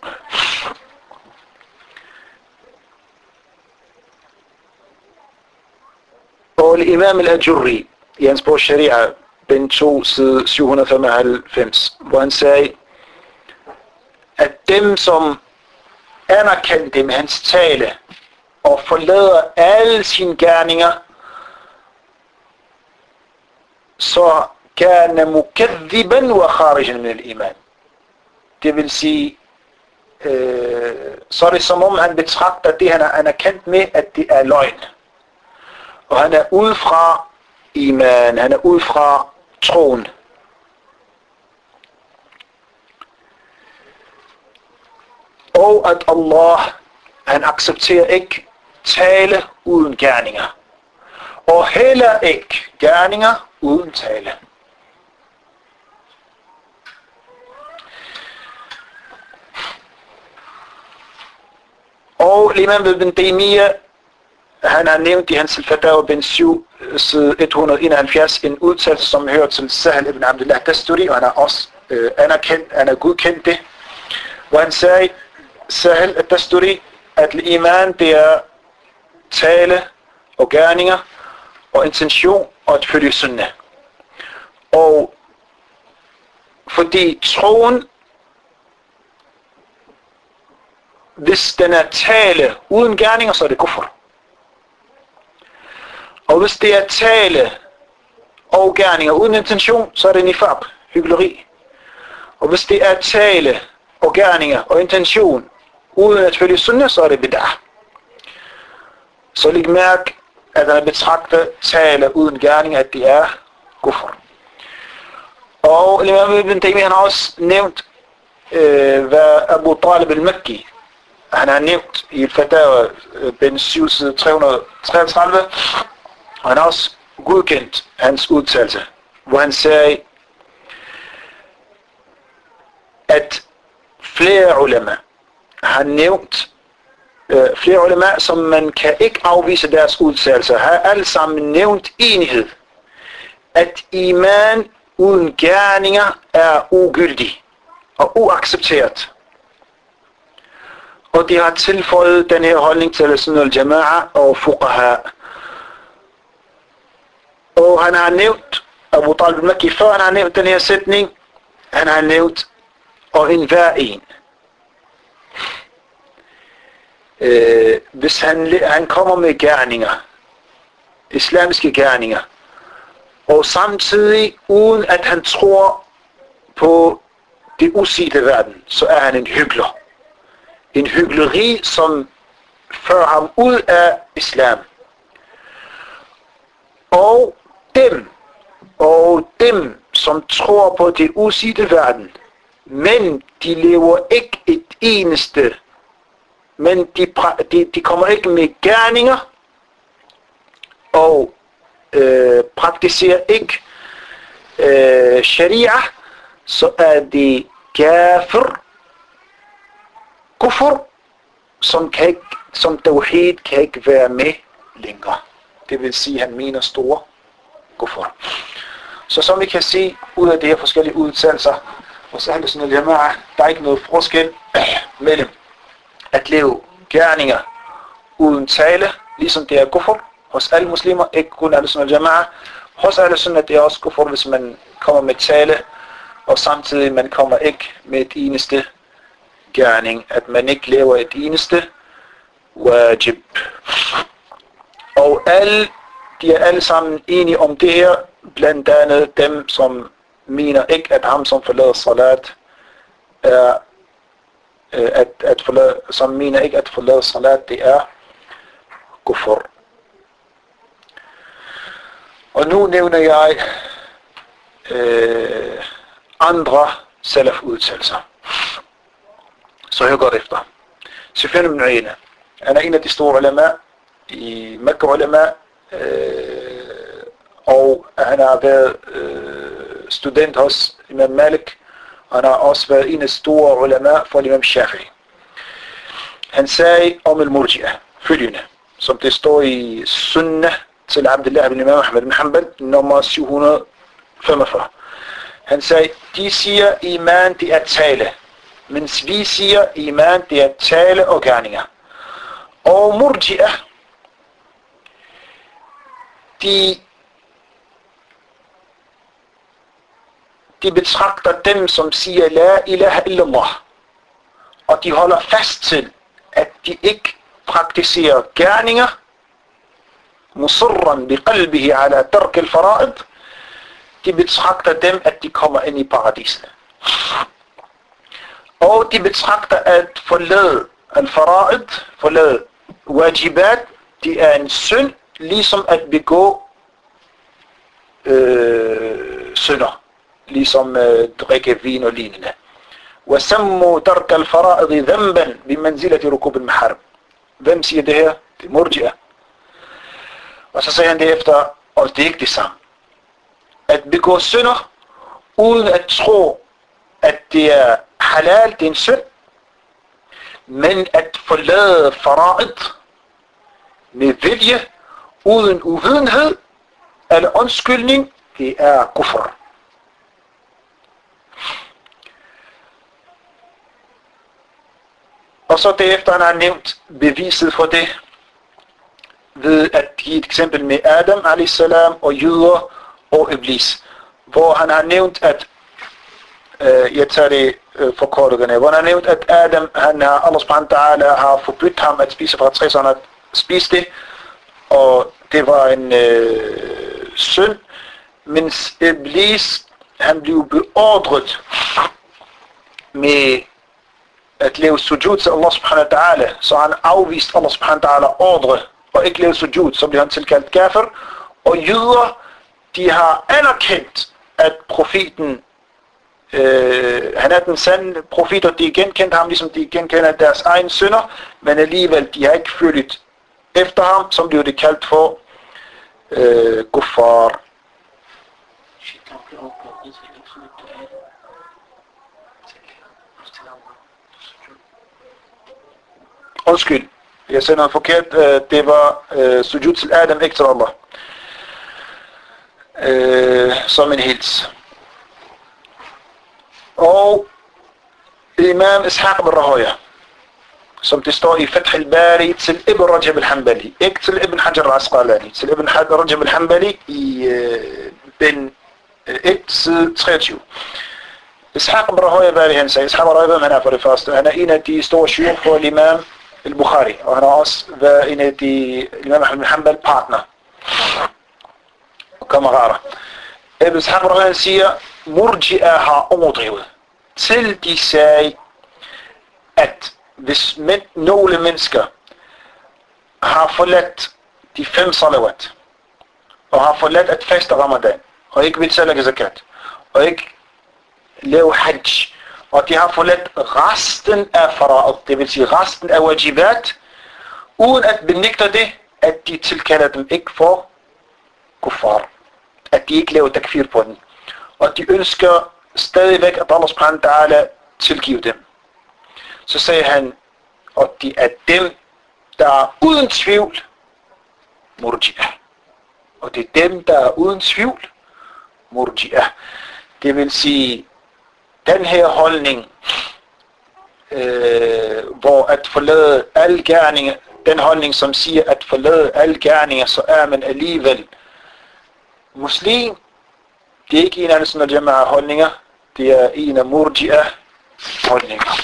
Og Imam al-Ajurri, i hans bog Sharia, bind to, side syv hundrede og femoghalvfems, hvor han sagde, at dem, som anerkendte med hans tale, og forlader alle sine gerninger, så كان مكذبا وخارجا من الإيمان. Det vil sige, øh, så er det som om han betragter det, han er anerkendt med, at det er løgn. Og han er ud fra iman, han er ud fra troen. Og at Allah, han accepterer ikke tale uden gerninger. Og heller ikke gerninger uden tale. Og Imam Ibn Taymiyyah, han har nævnt i hans Al-Fatawa bin syv, side et hundrede og enoghalvfjerds, en udtalelse, som hører til Sahel ibn Abdullah Tasturi, og han har også øh, anerkendt, han har godkendt det, hvor han sagde, Sahel Tasturi, at iman, det er tale og gerninger og intention og at følge sunnah. Og fordi troen, hvis den er tale uden gerninger, så er det kufr. Og hvis det er tale og gerninger uden intention, så er det nifaq, hykleri. Og hvis det er tale og gerninger og intention uden at følge sunnah, så er det bid'ah. Så læg mærke, at han betragter tale uden gerninger, at det er kufr. Og Imam Ibn Taymiyyah har også nævnt, øh, hvad Abu Talib al-Makki, han har nævnt i Al-Fatawa bin syv, side tre hundrede og treogtredive, og han har også godkendt hans udtalelse, hvor han sagde, at flere ulema har nævnt, øh, flere ulema, som man kan ikke afvise deres udtalelser, har alle sammen nævnt enighed, at iman uden gerninger er ugyldig og uaccepteret. Og de har tilføjet den her holdning til Sunnah al-Jama'a og Fuqaha. Og han har nævnt, Abu Talib al-Makki, før han har nævnt den her sætning, han har nævnt, og enhver en. Øh, hvis han, han kommer med gerninger, islamiske gerninger, og samtidig uden at han tror på det usigte verden, så er han en hykler. En hykleri, som fører ham ud af islam. Og dem, og dem, som tror på det usigte verden, men de lever ikke et eneste, men de, de, de kommer ikke med gerninger, og øh, praktiserer ikke øh, sharia, så er det kafir, kufr, som, kan ikke, som tawhid kan ikke være med længere. Det vil sige, at han mener store kufr. Så som vi kan se ud af de her forskellige udtalelser, hos Ahl Sunnah wal Jama'a, der er ikke noget forskel mellem at leve gerninger uden tale, ligesom det er kufr hos alle muslimer, ikke kun Ahl Sunnah wal Jama'a. Hos Ahl Sunnah det er også kufr, hvis man kommer med tale, og samtidig man kommer ikke med et eneste gerning, at man ikke lever et eneste wajib. Og alle, de er alle sammen enige om det her, blandt andet dem, som mener ikke, at ham, som forlader salat, er, at, at forlade, som mener ikke, at forlade salat, det er kufr. Og nu nævner jeg øh, andre salaf-udtalelser. Så hør godt efter. Sufyan ibn Uyayna, han er en af de store ulema i Mekka ulema, øh, og han har været øh, student hos Imam Malik, og han har også været en af de store ulema for Imam Shafi'i. Han sagde om al-Murji'ah følgende, som det står i Sunnah til Abdullah ibn Imam Ahmad ibn Hanbal, nummer syv hundrede og femogfyrre. Han sagde, de siger iman, det er tale, mens vi siger iman, det er tale og gerninger. Og Murji'ah, de, de betragter dem, som siger la ilaha illallah, og de holder fast til, at de ikke praktiserer gerninger, musirran bi qalbihi ala tark al-fara'id. de betragter dem, at de kommer ind i paradiset. Og de betragter at forlade al-fara'id, forlade wajibat, det er en synd, ligesom at begå øh, synder, ligesom øh, drikke vin og lignende. وَسَمُّوا تَرْكَ الْفَرَائِضِ ذَنْبًا بِمَنْزِلَةِ رُكُوبِ الْمَحَارِمِ. Hvem siger det her? Det er murji'a. Og så siger han det efter, og det er ikke det samme. At begå synder, uden at tro, at det er halal, det er en synd, men at forlade fara'id med vilje, uden uvidenhed eller undskyldning, det er kufr. Og så derefter han har nævnt beviset for det, ved at give et eksempel med Adam a.s. og jøder og iblis, hvor han har nævnt, at øh, jeg tager det øh, forkortende, hvor han har nævnt, at Adam, han har, Allah subhanahu wa ta'ala har forbudt ham at spise fra træ, så han har spist det, og det var en øh, synd, mens iblis, han blev beordret med at lave sujud til Allah subhanahu wa ta'ala, så han afviste Allah subhanahu wa ta'ala ordre, og ikke lave sujud, så blev han tilkaldt kafir. Og jøder, de har anerkendt, at profeten, øh, han er den sande profet, og de genkendt ham, ligesom de genkender deres egen synder, men alligevel, de har ikke følt efter ham, som blev det kaldt for øh, kuffar. Undskyld, jeg sagde noget forkert. Det var uh, sujud til Adam, ikke til Allah. Uh, som en hils. Og Imam Ishaq ibn Rahoya, som det står i Fath al-Bari til Ibn Rajab al-Hanbali, ikke til Ibn Hajar al-Asqalani, til Ibn Rajab al-Hanbali i uh, ben et, side treogtyve. Ishaq ibn Rahoya, hvad er det han sagde? Ishaq ibn Rahoya, han er for det første. Han er en af de store syge for Imam al-Bukhari, og han har også været en af de Imam Ahmad bin Hanbal partner og kammerater. Ibn Ishaq ibn Rahoya siger, murji'a har overdrevet, til de sagde, at hvis men, nogle mennesker har forladt de fem salawat, og har forladt at faste Ramadan, og ikke vil tage zakat, og ikke lave hajj, og de har forladt resten af fara'id, det vil sige resten af wajibat, uden at benægte det, at de tilkalder dem ikke for kuffar, at de ikke laver takfir på den, og de ønsker stadigvæk, at Allah subhanahu wa ta'ala tilgiver dem. Så sagde han, og de er dem, der er uden tvivl murji'a. Og det er dem, der er uden tvivl murji'a. Det vil sige, den her holdning, øh, hvor at forlade alle gerninger, den holdning, som siger, at forlade alle gerninger, så er man alligevel muslim. Det er ikke en af sådan jama'a holdninger, det er en af murji'a holdninger.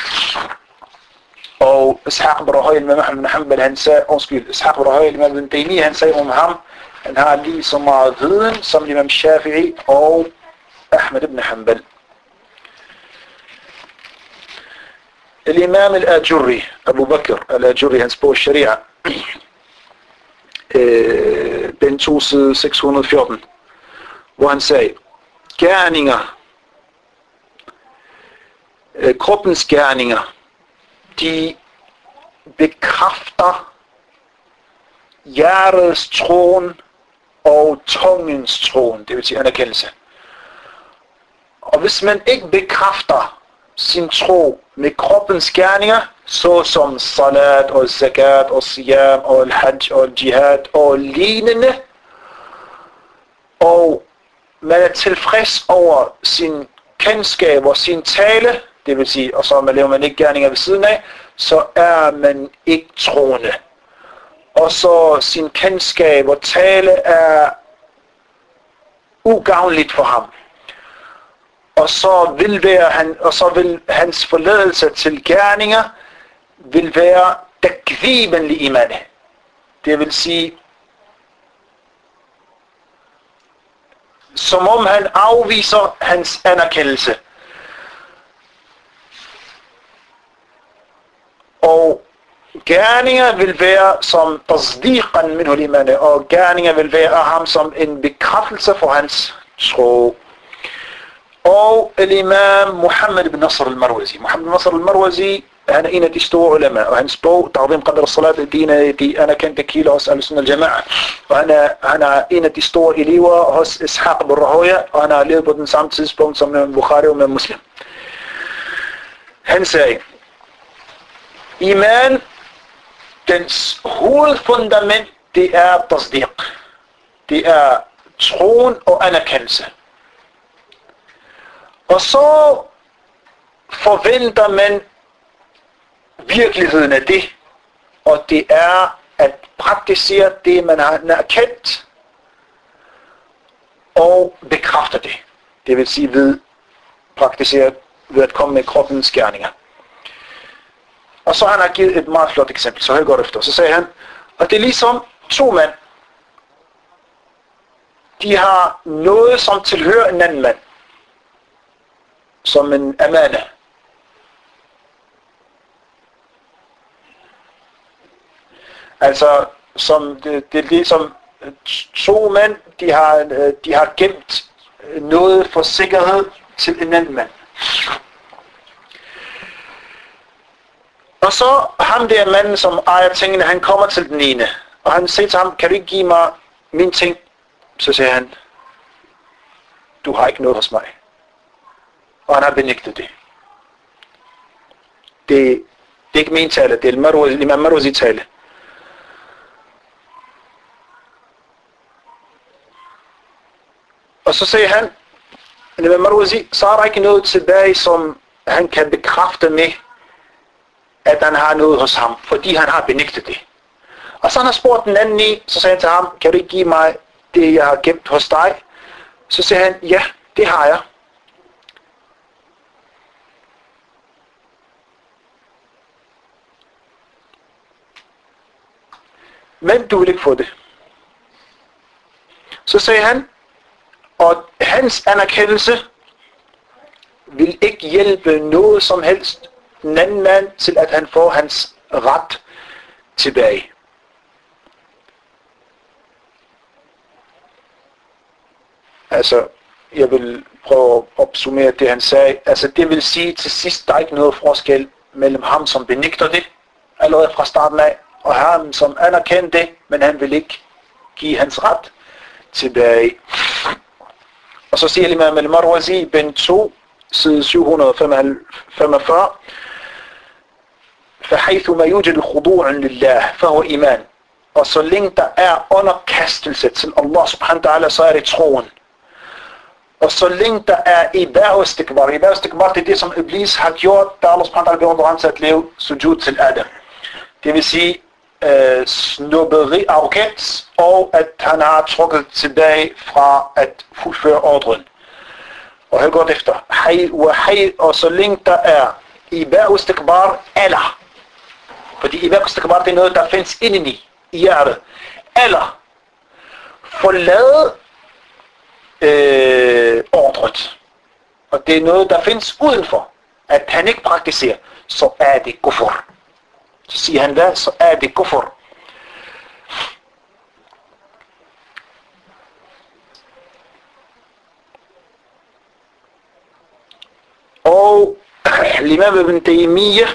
Og Ishaq ibn Rahoya, Imam Ahmad bin Hanbal, han sagde, undskyld, Ishaq ibn Rahoya, Imam ibn Taymiyyah, han sagde om ham, han har lige så meget viden som Imam Shafi'i og Ahmad ibn Hanbal. الإمام الآجري أبو بكر الآجري hans bog Sharia, den to side seks hundrede og fjorten, hvor han sagde, gerninger, kroppens gerninger, de bekræfter hjertets troen og tungens troen, det vil sige anerkendelse. Og hvis man ikke bekræfter sin tro med kroppens gerninger, såsom salat og zakat og siyam og al-hajj og al-jihad og lignende, og man er tilfreds over sin kendskab og sin tale, det vil sige, og så laver man ikke gerninger ved siden af, så er man ikke troende. Og så sin kendskab og tale er ugavnligt for ham. Og så vil være han, og så vil hans forladelse til gerninger vil være takviben li imane. Det vil sige som om han afviser hans anerkendelse. Og gerninger vil være som tasdiqan minhu liman, og gerninger vil være af ham som en bekræftelse for hans tro. Og imam Muhammad ibn Nasr al-Marwazi. Muhammad ibn Nasr al-Marwazi, han er en af de store ulema, og hans bog, Ta'zim Qadr al-Salat, de, de anerkendte kilder hos Al-Sunnah al-Jama'a. Og han er, han er en af de store elever hos Ishaq ibn Rahoya, og han har levet på den samme tidspunkt som med Bukhari og med Muslim. Han sagde, iman, dens hovedfundament, det er tasdiq. Det er troen og anerkendelse. Og så forventer man virkeligheden af det, og det er at praktisere det, man har erkendt, og bekræfter det. Det vil sige ved praktisere, ved at komme med kroppens gerninger. Og så har han givet et meget flot eksempel, så hør godt efter. Så sagde han, og det er ligesom to mænd. De har noget, som tilhører en anden mand. Som en amana. Altså, som det, det er ligesom to mænd, de har, de har gemt noget for sikkerhed til en anden mand. Og så ham der manden, som ejer tingene, han kommer til den ene. Og han siger til ham, kan du ikke give mig mine ting? Så siger han, du har ikke noget hos mig. Og han har benægtet det. Det, det er ikke min tale, det er Imam Marwazi tale. Og så siger han, Imam Marwazi, så er der ikke noget tilbage, som han kan bekræfte med, at han har noget hos ham, fordi han har benægtet det. Og så han har spurgt den anden i, så sagde han til ham, kan du ikke give mig det, jeg har gemt hos dig? Så siger han, ja, det har jeg. Men du vil ikke få det. Så sagde han, og hans anerkendelse vil ikke hjælpe noget som helst den anden mand til, at han får hans ret tilbage. Altså, jeg vil prøve at opsummere det, han sagde. Altså, det vil sige, til sidst, der er ikke noget forskel mellem ham, som benægter det, allerede fra starten af, og ham, som anerkender det, men han vil ikke give hans ret tilbage. Og så siger Imam al-Marwazi, bind to, side syv hundrede og femogfyrre, فَحَيْثُ مَا يُوجِدُ خُضُوعًا لِلَّهِ فَهُوَ إِيمَانٌ. Og så længe der er underkastelse til Allah subhanahu wa ta'ala, så er det troen. Og så længe der er iba og istikbar. Iba og istikbar, det er det, som Iblis har gjort, da Allah subhanahu wa ta'ala beundrer ham til at leve sujud til Adam. Det vil sige øh, snubberi, arrogans, og at han har trukket tilbage fra at fuldføre ordren. Og hør godt efter. Hay wa hay, og så længe der er iba og istikbar, eller. Fordi iba og istikbar, det er noget, der findes indeni, i hjertet. Eller forlade øh, ordret. Og det er noget, der findes udenfor. At han ikke praktiserer, så er det kufur. Så siger han hvad? Så er det kufur. Og Imam Ibn Taymiyyah,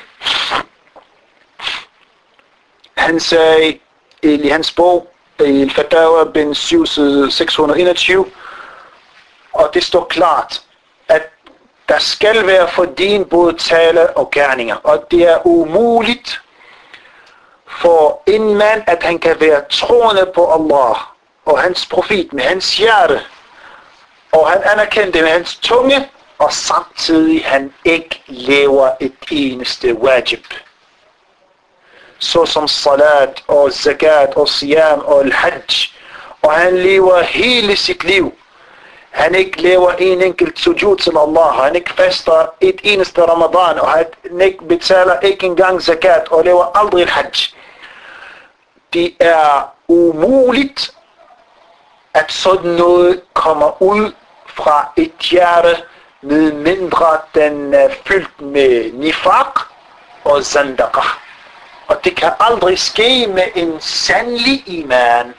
han sagde i hans bog, i Al-Fatawa, bind syv, side seks hundrede og enogtyve, og det står klart, at der skal være for din både tale og gerninger, og det er umuligt for en mand, at han kan være troende på Allah og hans profet med hans hjerte, og han anerkender det med hans tunge, og samtidig han ikke lever et eneste wajib. Såsom salat og zakat og siyam og al-hajj. Og han lever hele sit liv. Han ikke lever en enkelt sujud til Allah. Han ikke faster et eneste ramadan. Og han ikke betaler ikke engang zakat og lever aldrig al-hajj. Det er umuligt at at sådan noget kommer ud fra et hjerte, med mindre den er fyldt med nifaq og zandaqa. Og det kan aldrig ske med en sandelig iman.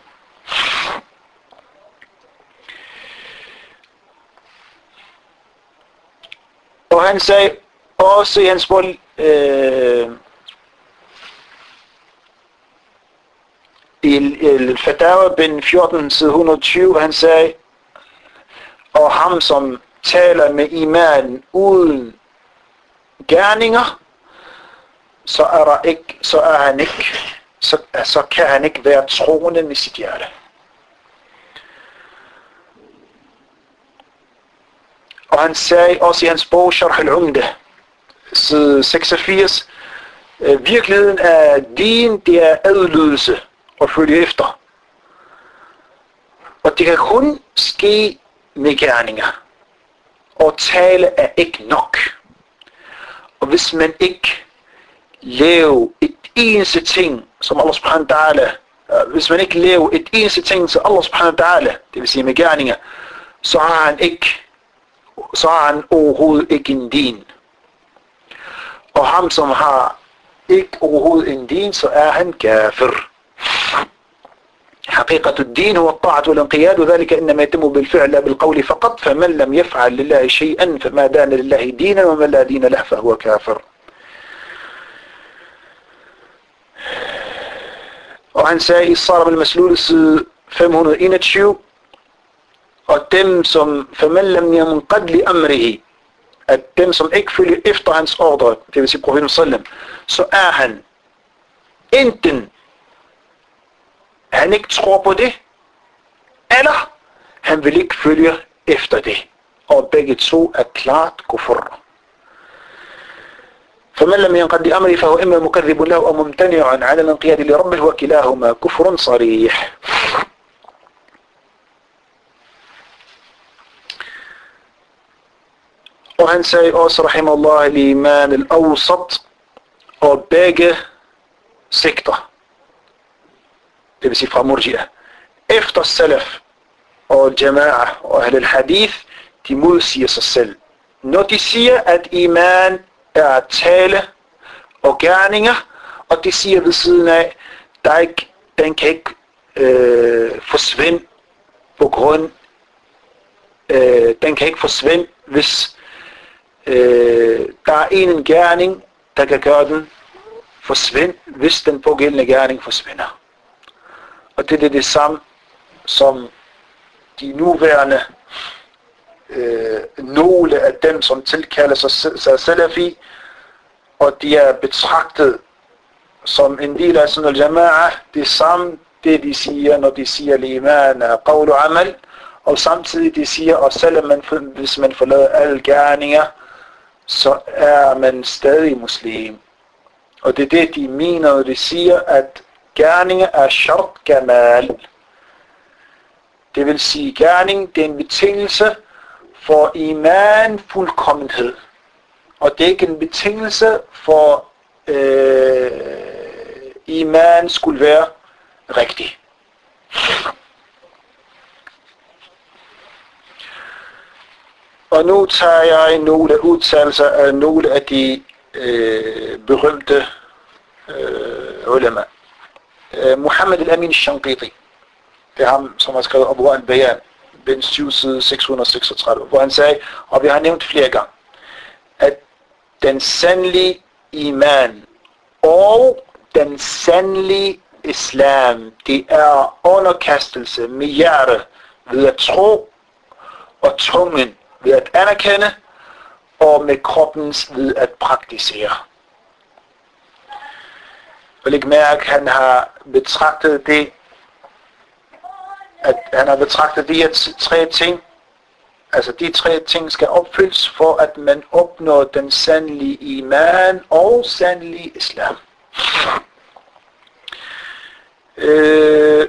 Og han sagde også i hans mål, øh, i Al-Fatawa bin fjorten, side et hundrede og tyve, han sagde, og ham som taler med iman uden gerninger, så er, der ikke, så er han ikke, så, så kan han ikke være troende med sit hjerte. Og han sagde også i hans bog, Sharh al-Umdah, side seksogfirs, virkeligheden af din, det er adlydelse og følge efter. Og det kan kun ske med gerninger. Og tale er ikke nok. Og hvis man ikke laver et eneste ting, som Allah subhanahu wa ta'ala, hvis man ikke laver et eneste ting, som Allah subhanahu wa ta'ala, det vil sige med gerninger, så har han ikke, så har han overhovedet ikke en din. Og ham som har ikke overhovedet en din, så er han kafir. حقيقة الدين هو الطاعة والانقياد وذلك إنما يتم بالفعل لا بالقول فقط فمن لم يفعل لله شيئا فما دان لله دينا ومن لا دين له فهو كافر. Og han sagde i Sarab al-Maslul side fem hundrede og enogtyve, og dem som فمن لم ينقد لأمره, at dem som ikke følger efter hans ordre, det vil sige profeten sallam, så er han enten han ikke tror på det, eller han vil ikke følge efter det. Og begge to er klart kufr. فمن لم ينقد لأمره فهو إما مكذب له أو ممتنع عن الانقياد لربه وكلاهما كفر صريح. Og han sagde også, rahimahullah, al-iman al-awsat, og begge sekter, det vil sige fra murji'ah, efter salaf og jama'a og ahl al-hadith, de modsiger sig selv. Når de siger, at iman er tale og gerninger, og de siger ved siden af, der ikke, den kan ikke øh, forsvinde på grund, øh, den kan ikke forsvinde, hvis øh, der er en gerning, der kan gøre den forsvinde, hvis den pågældende gerning forsvinder. Og det er det samme som de nuværende øh, nogle af dem, som tilkalder sig, sig salafi, og de er betragtet som en del af sådan al-jama'a, det samme det de siger, når de siger al-iman er qawl og amal, og samtidig de siger, og selvom man, hvis man forlader alle gerninger, så er man stadig muslim. Og det er det de mener, når de siger, at gerninger er shart kamal. Det vil sige, gerning det er en betingelse for iman fuldkommenhed. Og det er ikke en betingelse for øh, iman skulle være rigtig. Og nu tager jeg nogle udtalelser af nogle af de øh, berømte øh, ulema. Øh, Muhammad al-Amin al-Shanqiti, det er ham, som har skrevet Abu al-Bayan, bind syv, side seks hundrede og seksogtredive, hvor han sagde, og vi har nævnt flere gange, at den sandelige iman og den sandelige islam, det er underkastelse med hjerte ved at tro, og tungen ved at anerkende, og med kroppens ved at praktisere. Og læg mærke, han har betragtet det, at han har betragtet de her tre ting, altså de tre ting skal opfyldes, for at man opnår den sandelige iman og sandelige islam. Øh,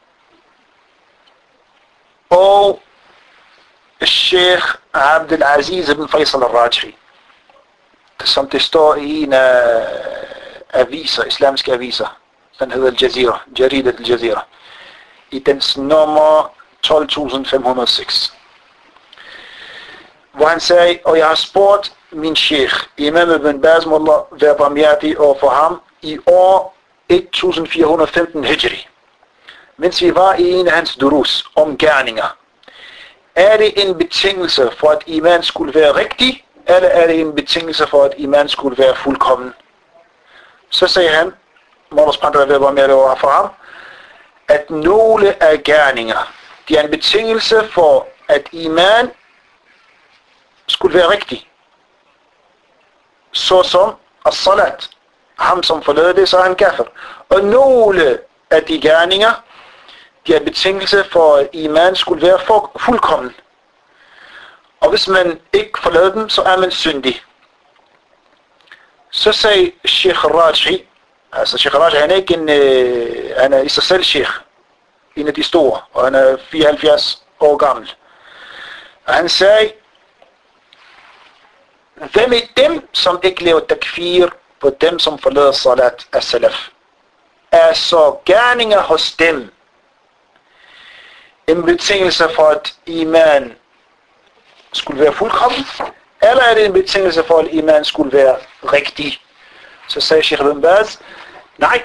og Sheikh Abdul Aziz ibn Faisal al-Rajhi, som det står i en af aviser, islamiske aviser, den hedder Al-Jazeera, Jaridat Al-Jazeera, i dens nummer tolv tusind fem hundrede og seks. Hvor han sagde, og jeg har spurgt min sheikh, Imam Ibn Baz, Mullah, vær barmhjertig over for ham, i år et tusind fire hundrede og femten hijri, mens vi var i en af hans durus om gerninger. Er det en betingelse for, at iman skulle være rigtig, eller er det en betingelse for, at iman skulle være fuldkommen? Så sagde han, Mullah subhanahu wa ta'ala over for ham, at nogle af gerninger, de er en betingelse for, at iman skulle være rigtig. Såsom as-salat. Ham som forlader det, så er han kafir. Og nogle af de gerninger, de er betingelse for, at iman skulle være fuldkommen. Og hvis man ikke forlader dem, så er man syndig. Så sagde Sheikh Raji, altså Sheikh Raji, han er ikke en, øh, han er i sig selv sheikh, en af de store, og han er fireoghalvfjerds år gammel. Og han sagde, hvem er dem, som ikke laver takfir på dem, som forlader salat af salaf? Er så gerninger hos dem en betingelse for, at iman skulle være fuldkommen? Eller er det en betingelse for, at iman skulle være rigtig? Så sagde Sheikh Ibn Baz, nej.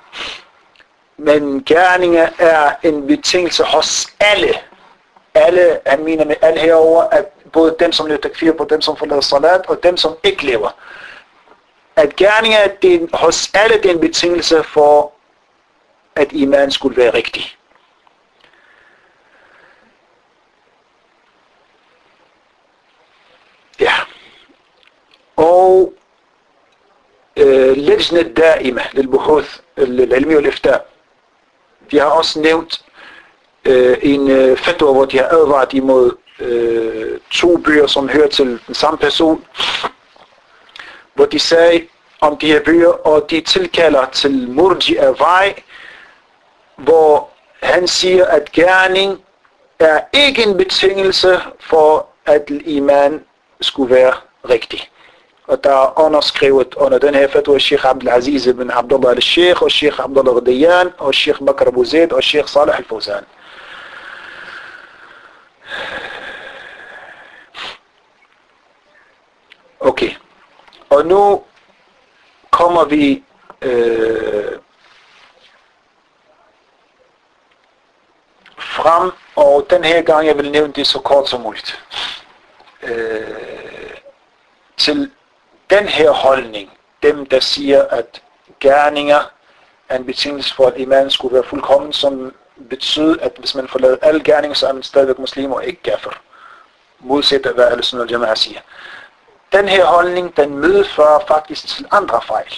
Men gerninger er en betingelse hos alle. Alle, han mener med alle herover, at både dem, som lever takfir på dem, som forlader salat, og dem, som ikke lever. At gerninger det, hos alle det er en betingelse for, at iman skulle være rigtig. Ja. Og لجنة الدائمة للبحوث العلمية والإفتاء, de har også nævnt øh, en øh, fatwa, hvor de har advaret imod øh, to bøger, som hører til den samme person, hvor de sagde om de her bøger, og de tilkalder til murji af vej, hvor han siger, at gerning er ikke en betingelse for, at iman skulle være rigtig. Og der er underskrevet under den her fatwa Sheikh Abdul Aziz ibn Abdullah al-Sheikh, og Sheikh Abdullah Ghadiyan, og Sheikh Bakr Abu Zaid, og Sheikh Salih al-Fawzan. Okay. Og nu kommer vi øh, frem, og den her gang jeg vil nævne det så kort som muligt, øh, til den her holdning, dem der siger, at gerninger er en betingelse for, at iman skulle være fuldkommen, som betyder, at hvis man forlader alle gerninger, så er man stadigvæk muslim og ikke kafir. Modsat hvad alle sunnah al-jama'a siger. Den her holdning, den medfører faktisk til andre fejl.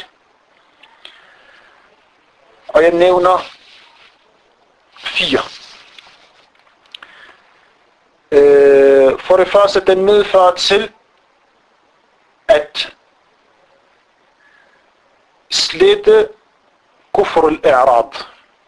Og jeg nævner fire. Øh, for det første, den medfører til, at slette kufr al-i'rad.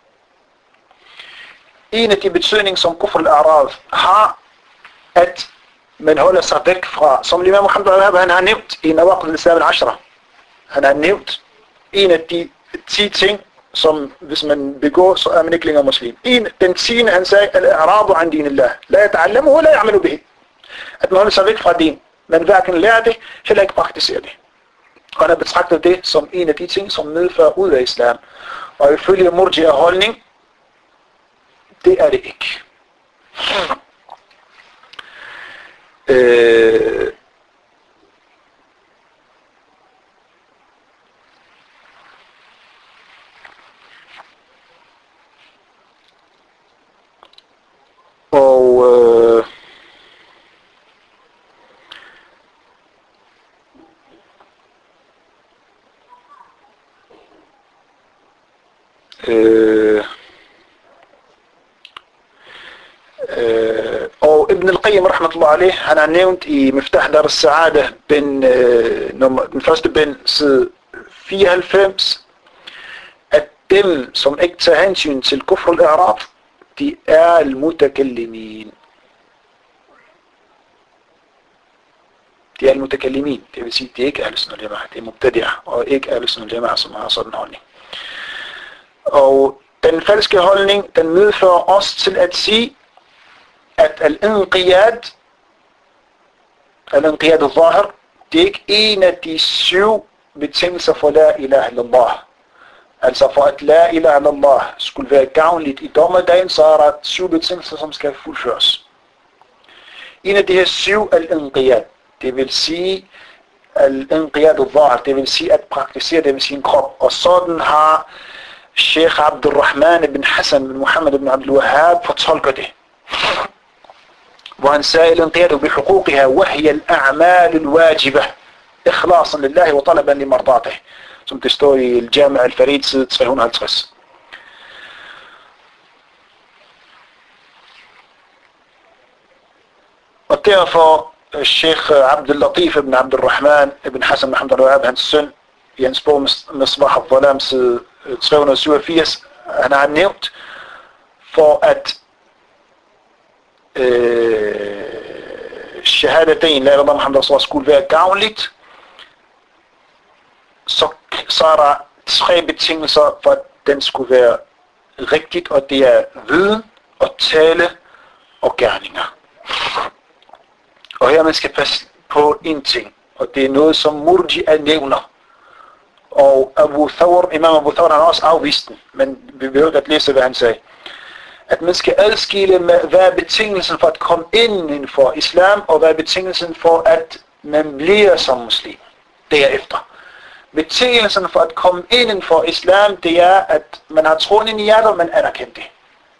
En af de betydninger, som kufr al-i'rad har, at man holder sig væk fra, som Imam Muhammad al-Wahhab, han har nævnt i Nawaqid al-Islam al-Ashra. Han har nævnt en af de ti ting, som hvis man begår, så er man ikke længere muslim. En, den tiende, han sagde, al-i'radu an dinillah. La yata'allamu wa la ya'malu bihi. At man holder sig væk fra din. Man hverken lærer det, heller ikke praktiserer det. Og han har betragtet det som en af de ting, som medfører ud af islam. Og ifølge murji'ah holdning, det er det ikke. Øh, og øh, øh, øh, og Ibn al-Qayyim rahmatullah alayh, han har nævnt i Miftah Dar al-Sa'ada, ben, øh, nummer, den første bind, side fireoghalvfems, at dem, som ikke tager hensyn til kufr al-i'rad, de er al-mutakallimin. De er al-mutakallimin, det vil sige, de er ikke al-sunnah al-jama'a, det er mubtadi'ah, og ikke al-sunnah al-jama'a, som har sådan en holdning. Og den falske holdning, den medfører os til at sige, at al-inqiyad, al-inqiyad al-zahir, det er ikke en af de syv betingelser for la ilaha illallah. Altså for at la ilaha illallah skulle være gavnligt i dommedagen, så er der syv betingelser, som skal fuldføres. En af de her syv al-inqiyad, det vil sige al-inqiyad al-zahir, det vil sige at praktisere det med sin krop. Og sådan har Sheikh Abdurrahman ibn Hassan ibn Muhammad ibn Abdul Wahhab fortolket det. Hvor han sagde, al-inqiyad bihuquqiha wa hiya al-a'mal al-wajibah ikhlasan lillahi wa talaban li mardatih. Som det står i Al-Jami' al-Farid, side tre hundrede og halvtreds. Og derfor Sheikh Abdul Latif ibn Abdul Rahman ibn Hassan ibn Abdul Wahhab, hans søn, i hans bog Misbah al-Dhalam, side tre hundrede og syvogfirs, han har nævnt, for at øh, shahadatain, la ilaha illallah Muhammad rasulullah, skulle være gavnligt, så, så er der tre betingelser for at den skulle være rigtigt, og det er viden og tale og gerninger. Og her man skal passe på en ting, og det er noget som Murji'a nævner. Og Abu Thawr, Imam Abu Thawr, han har også afvist den, men vi vil godt læse, hvad han sagde. At man skal adskille med, hvad er betingelsen for at komme ind for islam, og hvad er betingelsen for at man bliver som muslim derefter. Betingelsen for at komme ind for islam, det er, at man har troen ind i hjertet, og man anerkender det.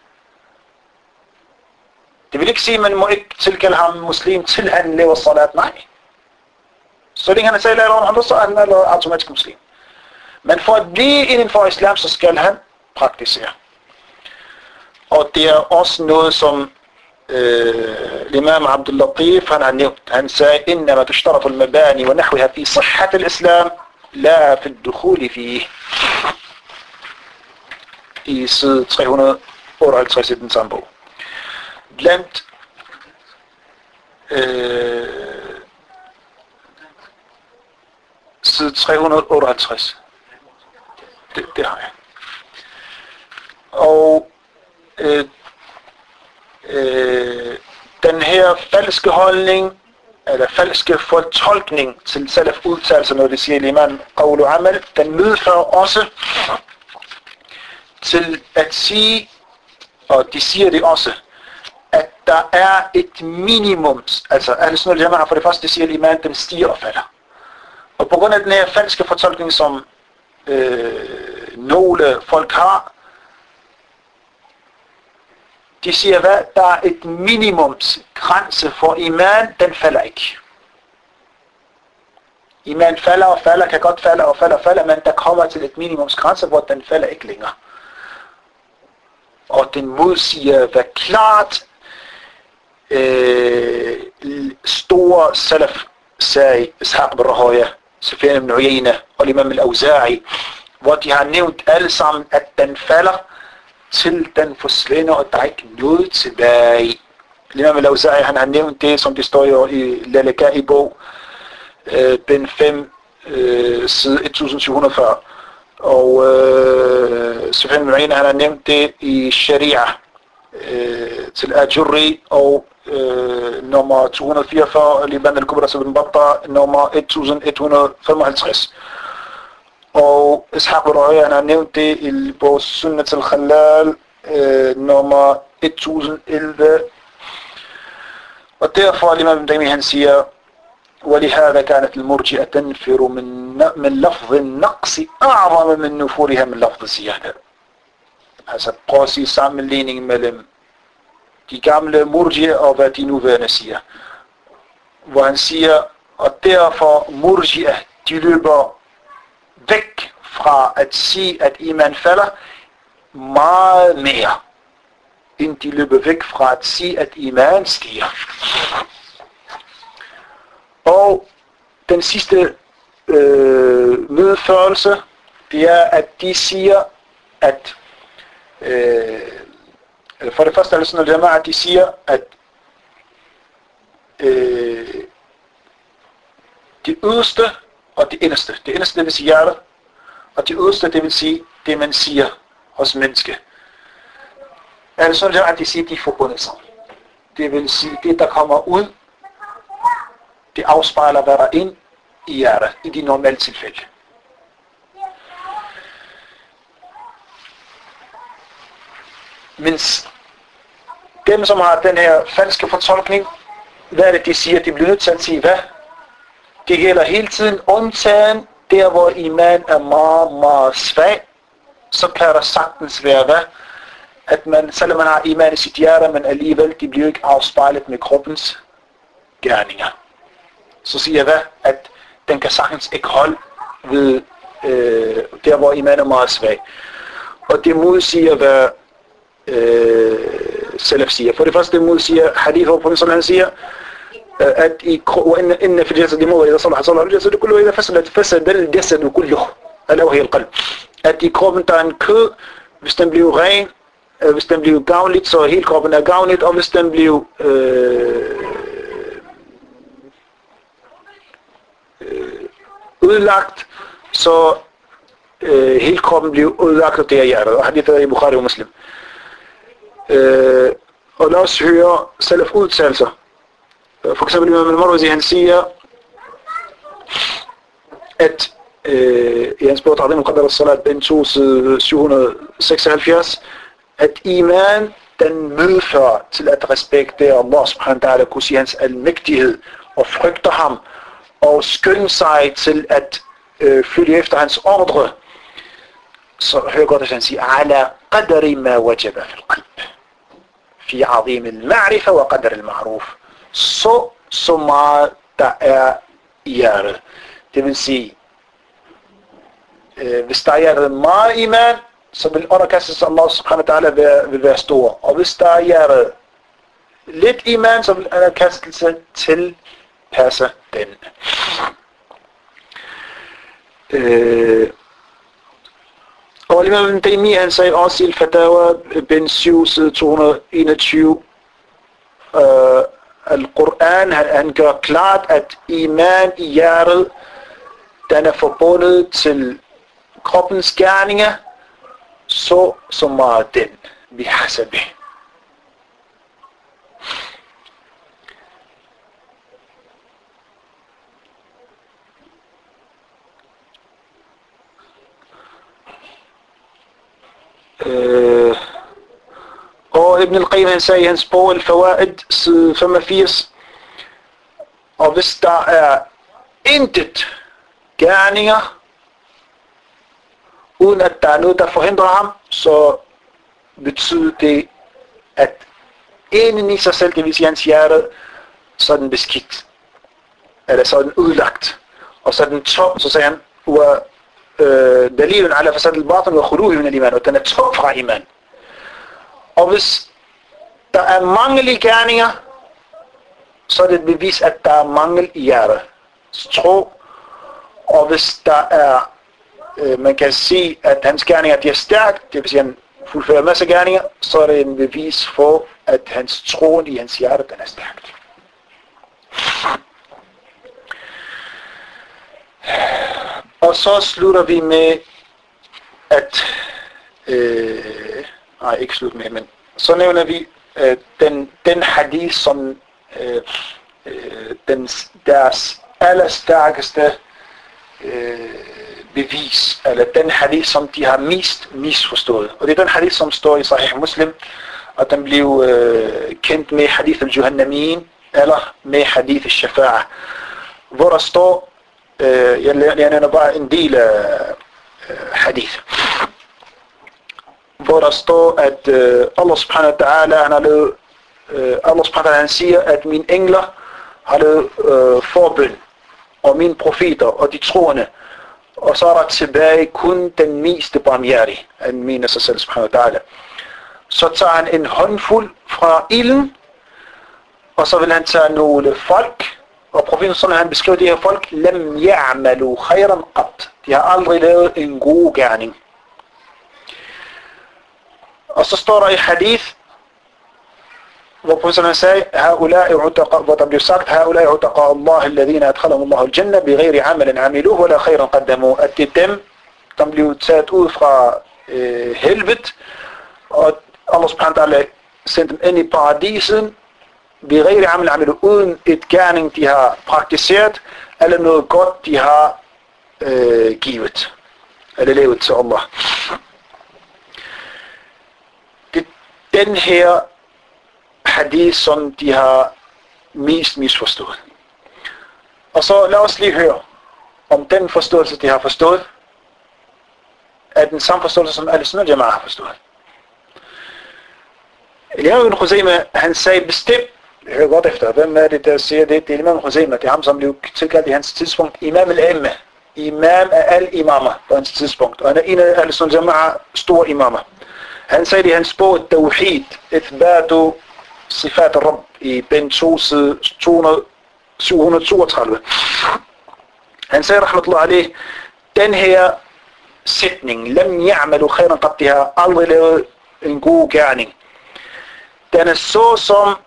Det vil ikke sige, at man må ikke tilkalde ham muslim, til han lever salat. Nej. Så længe han er sagt, så er han automatisk muslim. Men for at blive inden for islam, så skal han praktisere. Og det er også noget, som øh, Imam Abdul Latif, han har nævnt. Han sagde, إنما تشترط المباني ونحوها في صحة الإسلام لا في الدخول فيه. I side tre hundrede og otteoghalvtreds i den samme bog. Blandt øh, side tre hundrede og otteoghalvtreds. Det, det har jeg. Og øh, øh, den her falske holdning, eller falske fortolkning til salaf udtalelser, når det siger liman qawl og amal, den medfører også til at sige, og de siger det også, at der er et minimum, altså Ahl-Sunnah wal Jama'a, for det første, de siger, at iman, den stiger og falder. Og på grund af den her falske fortolkning, som øh, nogle folk har, de siger, hvad? Der er et minimumsgrænse for iman, den falder ikke. Iman falder og falder, kan godt falde og falder og falder, men der kommer til et minimumsgrænse, hvor den falder ikke længere. Og den modsiger, hvad klart øh, store salaf sagde, Ishaq ibn Rahoya, Sufyan ibn Uyayna og Imam al-Awza'i, hvor de har nævnt alle sammen, at den falder, til den forsvinder, og der er ikke noget tilbage. Imam al-Awza'i, han har nævnt det, som det står jo i Lalaka'i bog, øh, bind fem, øh, side et tusind syv hundrede og fyrre. Og øh, Sufyan ibn Uyayna, han har nævnt det i Sharia øh, til Ajurri, og øh, nummer to hundrede og fireogfyrre, Liban al-Kubra ibn Battah, nummer et tusind et hundrede og femoghalvtreds. Og Ishaq ibn Rahoya, han har nævnt det i bog Sunnat al-Khalal, øh, nummer et tusind og elleve. Og derfor, Imam Ibn Taymiyyah, han siger, ولهذا كانت المرجئة تنفر من من لفظ النقص أعظم من نفورها من لفظ الزيادة. Altså prøv at sige sammenligning mellem de gamle murji'er og hvad de nuværende siger. Hvor han siger, og derfor murji'er, de løber væk fra at sige, at iman falder meget mere, end de løber væk fra at sige, at iman stiger. Og den sidste øh, medførelse, det er, at de siger, at øh, for det første er det sådan, at de siger, at øh, det yderste og det inderste, det inderste, det vil sige hjertet, og det yderste, det vil sige det, man siger hos menneske. Er det sådan, at de siger, at de er forbundet sammen. Det vil sige, det der kommer ud, det afspejler, hvad der er ind i hjertet, i de normale tilfælde. Mens dem, som har den her falske fortolkning, hvad er det, de siger? De bliver nødt til at sige, hvad? Det gælder hele tiden, undtagen der, hvor iman er meget, meget svag, så kan der sagtens være, hvad? At man, selvom man har iman i sit hjerte, men alligevel, de bliver ikke afspejlet med kroppens gerninger. Så siger jeg, hvad? At den kan sagtens ikke holde ved øh, der, hvor iman er meget svag. Og det modsiger, hvad øh, Salaf siger. For det første, det modsiger hadith, hvor profeten han siger, at i وإن في الجسد مضغة إذا صلح صلح الجسد كله إذا فسدت فسد الجسد كله ألا وهي القلب. At i kroppen der er en kød, hvis den bliver ren, hvis den bliver gavnligt, så hele kroppen er gavnligt, og hvis den bliver øh, øh, udlagt, så øh, hele kroppen bliver udlagt, og det er hjertet. Og hadith er i Bukhari og Muslim. Øh, og lad os høre Salaf udtalelser. For eksempel Imam al-Marwazi, han siger, at øh, i hans bog Ta'zim al-Qadr al-Salat, ben to, side syv hundrede seksoghalvfjerds, at iman, den medfører til at respektere Allah subhanahu wa ta'ala, kunne sige hans almægtighed, og frygter ham, og skynde sig til at øh, følge efter hans ordre. Så hør godt, at han siger, ala qadri ma wajaba fil qalb, fi azim al-ma'rifa wa qadr al-ma'ruf. Så, så meget der er i hjertet. Det vil sige, øh, hvis der er hjertet meget iman, så vil underkastelsen af Allah subhanahu wa ta'ala være, vil være stor. Og hvis der er hjertet lidt iman, så vil underkastelsen tilpasse den. Øh, og Imam Ibn Taymiyyah, han sagde også i Al-Fatawa, ben syv, side to hundrede og enogtyve, øh, Al-Quran, han gør klart, at iman i hjertet, den er forbundet til kroppens gerninger, så så meget den, vi hasabi. Øh, og Ibn al-Qayyim, han sagde i hans bog Al-Fawaid, side femogfirs, og hvis der er intet gerninger, uden at der er noget, der forhindrer ham, så betyder det, at inden i sig selv, det vil sige hans hjerte, så er den beskidt, eller så er den udlagt, og så er den tom, så sagde han, dalilen ala fasad al-batin wa khuluhi min al-iman, og den er tom fra iman. Og hvis der er mangel i gerninger, så er det et bevis, at der er mangel i hjertet. Tro. Og hvis der er, øh, man kan sige, at hans gerninger de er stærkt, det vil sige, at han fuldfører masser af gerninger, så er det en bevis for, at hans troen i hans hjerte, den er stærkt. Og så slutter vi med, at øh, nej, ikke slut med, men så nævner vi øh, den, den hadith, som øh, øh, den, deres allerstærkeste øh, bevis, eller den hadith, som de har mest misforstået. Og det er den hadith, som står i Sahih Muslim, og den blev øh, kendt med hadith al-Juhannamin, eller med hadith al-Shafa'a, hvor der står, øh, jeg, jeg nævner bare en del af øh, hadith, hvor der står, at øh, Allah subhanahu wa ta'ala, han har lavet, øh, Allah subhanahu wa ta'ala, han siger, at mine engler har lavet øh, forbøn, og mine profeter, og de troende, og så er der tilbage kun den meste barmhjertige, han mener sig selv subhanahu wa ta'ala. Så tager han en håndfuld fra ilden, og så vil han tage nogle folk, og profeten sådan, han beskriver de her folk, lam ya'malu khayran qat. De har aldrig lavet en god gerning. Og så står der i hadith, hvor profeten sagde, hvor der blev sagt, هؤلاء عتقاء الله الذين أدخلهم الله الجنة بغير عمل عملوه ولا خير قدموه. At det er dem, der blev taget ud fra øh, helvede, og Allah subhanahu wa ta'ala sendte dem ind i paradisen, بغير عمل عمله uden et gerning, de har praktiseret, eller noget godt, de har øh, givet, eller levet til Allah. Det, den her hadith, som de har mest misforstået. Og så lad os lige høre, om den forståelse, de har forstået, er den samme forståelse, som Ahl Sunnah Jama'a har forstået. Imam Ibn Khuzaymah, han sagde bestemt, hør godt efter, hvem er det, der siger det? Det er Imam Khuzaymah, det er ham, som blev tilkaldt i hans tidspunkt Imam al-Aimah, imam af al-imamer på hans tidspunkt, og han er en af Ahl Sunnah Jama'a store imamer. Han sagde det i hans bog Tawhid, Ithbatu Sifat al-Rabb, i bind to, side syv hundrede og toogtredive. Han sagde, rahmatullah alayh, den her sætning, lam ya'malu khayran qat, de har aldrig lavet en god gerning. Den er så som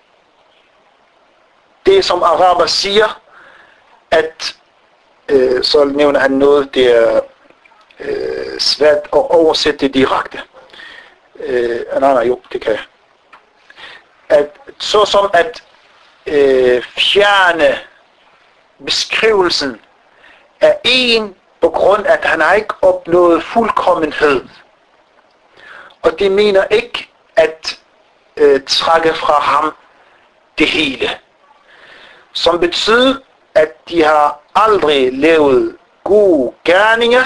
det, som araber siger, at øh, så nævner han noget, det er øh, svært at oversætte direkte. Øh, nej, nej, jo, det kan jeg. At, så som at øh, fjerne beskrivelsen af en på grund af, at han har ikke opnået fuldkommenhed. Og det mener ikke at øh, trække fra ham det hele. Som betyder, at de har aldrig lavet gode gerninger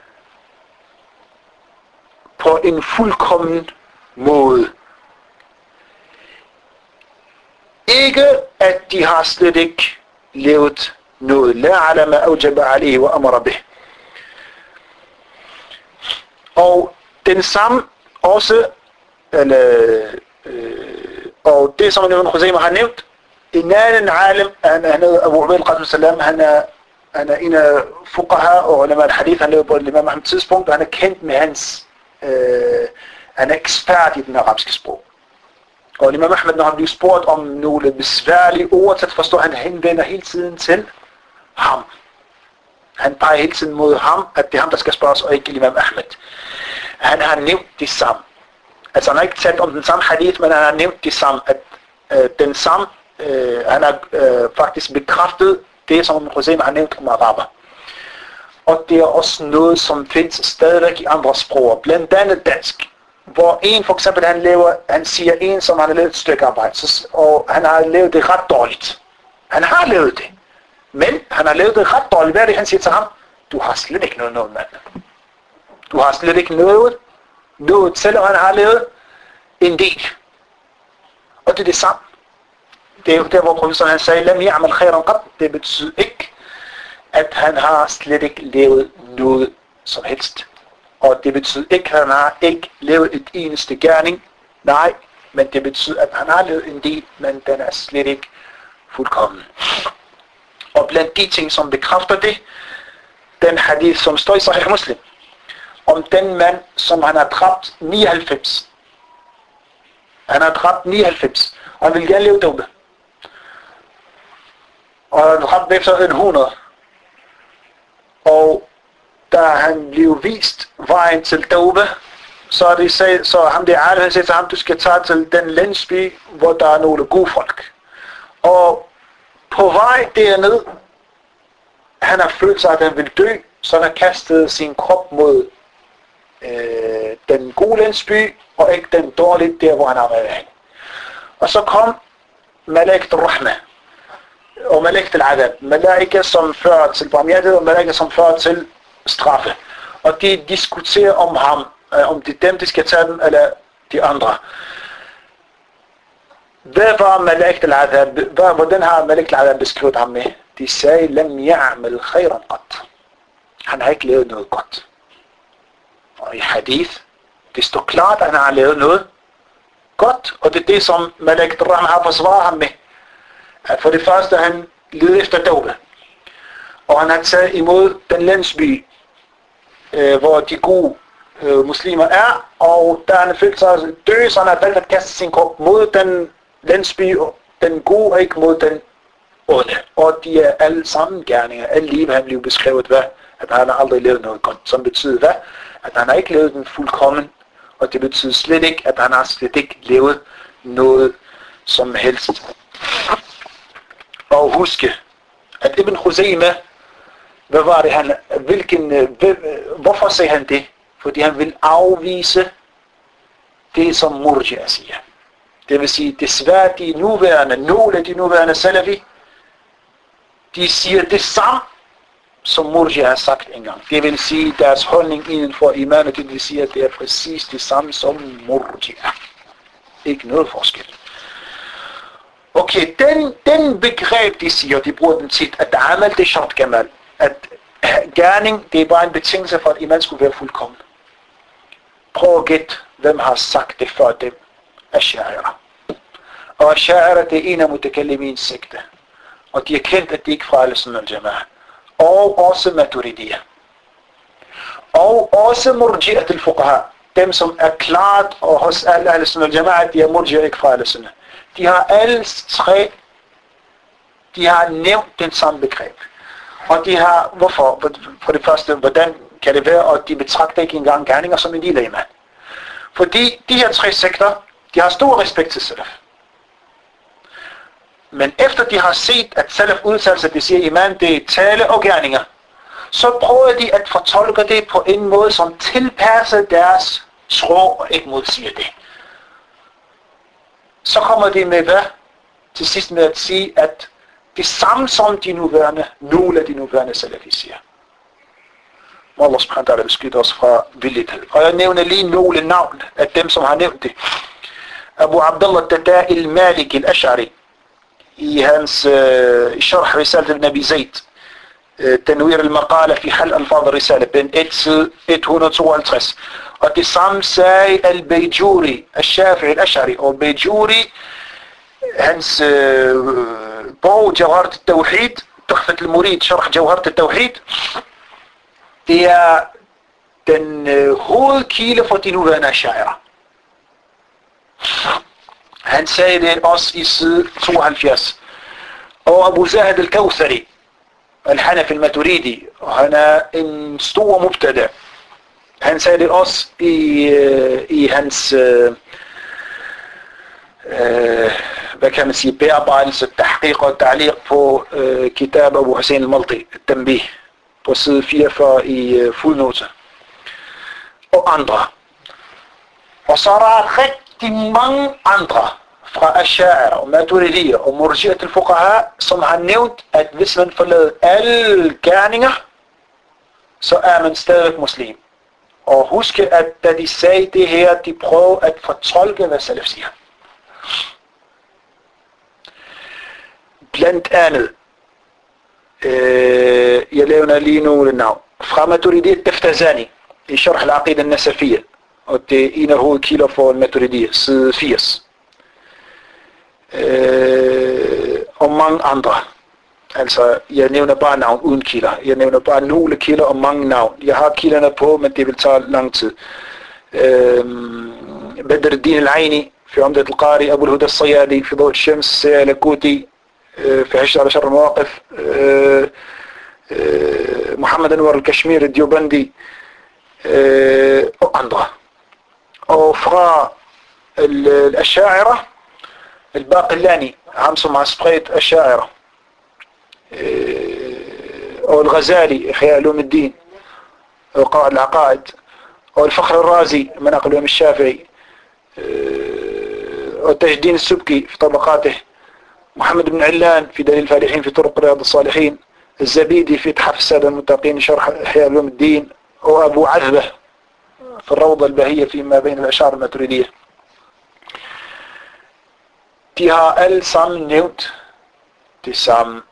på en fuldkommen måde. Ikke at de har slet ikke lavet noget. La ala ma awjaba alayhi wa amara bih. Og den samme også, eller, øh, og det som Ibn Khuzaymah har nævnt, en anden alim, han, han hedder Abu Ubaid al-Qasim salam, han er, han er en af fuqaha og ulama al-hadith, han lever på et Imam Ahmed tidspunkt, og han er kendt med hans, øh, han er ekspert i den arabiske sprog. Og Imam Ahmed, når han bliver spurgt om nogle besværlige ord, så forstår han, han henvender hele tiden til ham. Han peger hele tiden mod ham, at det er ham, der skal spørges, og ikke Imam Ahmed. Han har nævnt det samme. Altså han har ikke talt om den samme hadith, men han har nævnt det samme, at øh, den samme, øh, han har øh, faktisk bekræftet det, som Khuzaymah har nævnt om araber. Og det er også noget, som findes stadigvæk i andre sprog, blandt andet dansk. Hvor en for eksempel, han, laver, han siger en, som han har lavet et stykke arbejde, så, og han har lavet det ret dårligt. Han har lavet det. Men han har lavet det ret dårligt. Hvad er det, han siger til ham? Du har slet ikke noget, noget mand. Du har slet ikke noget, noget, selvom han har lavet en del. Og det er det samme. Det er jo der, hvor professoren han sagde, lam ya'mal khayran qat. Det betyder ikke, at han har slet ikke lavet noget som helst. Og det betyder ikke, at han har ikke lavet et eneste gerning. Nej, men det betyder, at han har lavet en del, men den er slet ikke fuldkommen. Og blandt de ting, som bekræfter det, den hadith, som står i Sahih Muslim, om den mand, som han har dræbt nioghalvfems. Han har dræbt nioghalvfems, og han vil gerne leve derude. Og han har dræbt efter en hundrede. Og da han blev vist vejen til Tauba, så er det sag, så ham der Arne, han siger til ham, du skal tage til den landsby, hvor der er nogle gode folk. Og på vej derned, han har følt sig, at han vil dø, så han har kastet sin krop mod øh, den gode landsby, og ikke den dårlige, der hvor han har været hen. Og så kom Malaik al-Rahma, og Malaik al-Adab, Malaika som fører til barmhjertighed, og Malaika som fører til straffe. Og de diskuterer om ham, øh, om det er dem, de skal tage dem, eller de andre. Hvad var Malaik al-Adab? Hvordan har Malaik al-Adab beskrevet ham med? De sagde, lam ya'mal khayran qat. Han har ikke lavet noget godt. Og i hadith, det står klart, at han har lavet noget godt, og det er det, som Malaik al-Rahman har forsvaret ham med. At for det første, han led efter Tauba. Og han har taget imod den landsby, øh, hvor de gode øh, muslimer er, og da han følte sig dø, så han har valgt at kaste sin krop mod den landsby, den gode, og ikke mod den onde. Og de er alle sammen gerninger. Alle liv han blev beskrevet, hvad? At han har aldrig lavet noget godt. Som betyder hvad? At han har ikke lavet den fuldkommen, og det betyder slet ikke, at han har slet ikke lavet noget som helst. Og huske, at Ibn Khuzaymah, hvad var det han, hvilken, hvorfor sagde han det? Fordi han vil afvise det, som Murji'a siger. Det vil sige, desværre de nuværende, nogle af de nuværende salafi, de siger det samme, som Murji'a har sagt engang. Det vil sige, deres holdning inden for imanet, det vil sige, at det er præcis det samme som Murji'a. Ikke noget forskel. Okay, den, den begreb, de siger, de bruger den tit, at amal, det er shart kamal. At gerning, det er bare en betingelse for, at iman skulle være fuldkommen. Prøv at gætte, hvem har sagt det før dem? Ash'ara. Og Ash'ara, det er en af mutakallimins sekte. Og de er kendt, at de ikke fra Ahl-Sunnah al-Jama'a. Og også Maturidiyya. Og også Murji'at al-Fuqaha. Dem, som er klart, og hos Ahl-Sunnah al-Jama'a, de er Murji'a ikke fra Ahl-Sunnah. De har alle tre, de har nævnt den samme begreb. Og de har, hvorfor? For det første, hvordan kan det være, at de betragter ikke engang gerninger som en del af iman? Fordi de her tre sekter, de har stor respekt til salaf. Men efter de har set, at salaf udtalelser, det siger iman, det er tale og gerninger, så prøver de at fortolke det på en måde, som tilpasser deres tro og ikke modsiger det. Så kommer de med hvad? Til sidst med at sige, at det samme som de nuværende, nogle af de nuværende salafi siger. Må Allah subhanahu wa ta'ala beskytte os fra vildhed. Og jeg nævner lige nogle navn af dem, som har nævnt det. Abu Abdullah Tata al-Maliki al-Ash'ari i hans uh, sharh Risalat ibn Abi Zayd, uh, Tanwir al-Maqala fi hal alfaz al-Risala, bind et hundrede og tooghalvtreds. Og det samme sagde al-Bayjuri, al-Shafi'i al-Ash'ari, og Bayjuri, hans uh, bog Jawharat al-Tawhid, Tuhfat al-Murid, sharh Jawharat al-Tawhid, det er den uh, hovedkilde for de nuværende Ash'ara. Han sagde det også i side tooghalvfjerds. Og Abu Zahid al-Kawthari, al-Hanafi al-Maturidi, og han er en stor mubtada. Han sagde det også i, uh, i hans uh, uh, hvad kan man sige, bearbejdelse, tahqiq og ta'liq på uh, kitab Abu Hussein al-Malti, al-Tanbih, på side fireogfyrre i uh, fodnote. Og andre. Og så er der rigtig mange andre fra Ash'ara og Maturidiyya og Murji'at al-Fuqaha, som har nævnt, at hvis man forlader alle gerninger, så er man stadig muslim. Og huske, at da de sagde det her, de prøver at fortolke, hvad salaf siger. Blandt andet, øh, jeg laver lige nogle navn. Fra Maturidiyya Taftazani, i Sharh al-Aqida al-Nasafiyya, og det er en af hovedkilder for Maturidiyya, side firs. Øh, og mange andre. Altså, jeg nævner bare navn uden kilder. Jeg nævner bare nogle kilder og mange navn. Jeg har kilderne på, men det vil tage lang tid. Øh, Badr al-Din al-Aini, في عمدة القاري، أبو الهدى الصيادي في ضوء الشمس، الكوتي في عشر عشر مواقف، محمد أنور الكشمير الديوبندي وأندرا. وفرا الأشاعرة الباقلاني عمسو مع سبقيت الشاعرة، أو الغزالي إحياء علوم الدين وقواعد العقائد، أو الفخر الرازي مناقب الإمام الشافعي، وتاج الدين السبكي في طبقاته، محمد بن علان في دليل الفالحين في طرق رياض الصالحين، الزبيدي في تحف السادة المتقين شرح إحياء علوم الدين، وأبو عذبة في الروضة البهية فيما بين الأشعار الماتريدية. De har alle sammen nævnt det samme.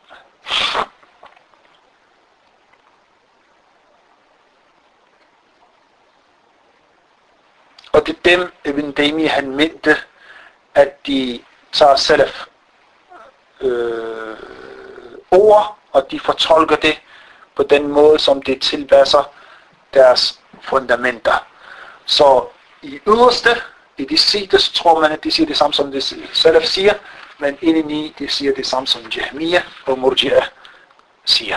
Og det er dem, Ibn Taymiyyah han mente, at de tager salaf øh, ord, og de fortolker det på den måde, som det tilpasser deres fundamenter. Så i yderste, i de sider, så tror man, at de siger det samme, som det salaf siger, men indeni, de siger det samme, som Jahmiyyah og Murji'ah siger.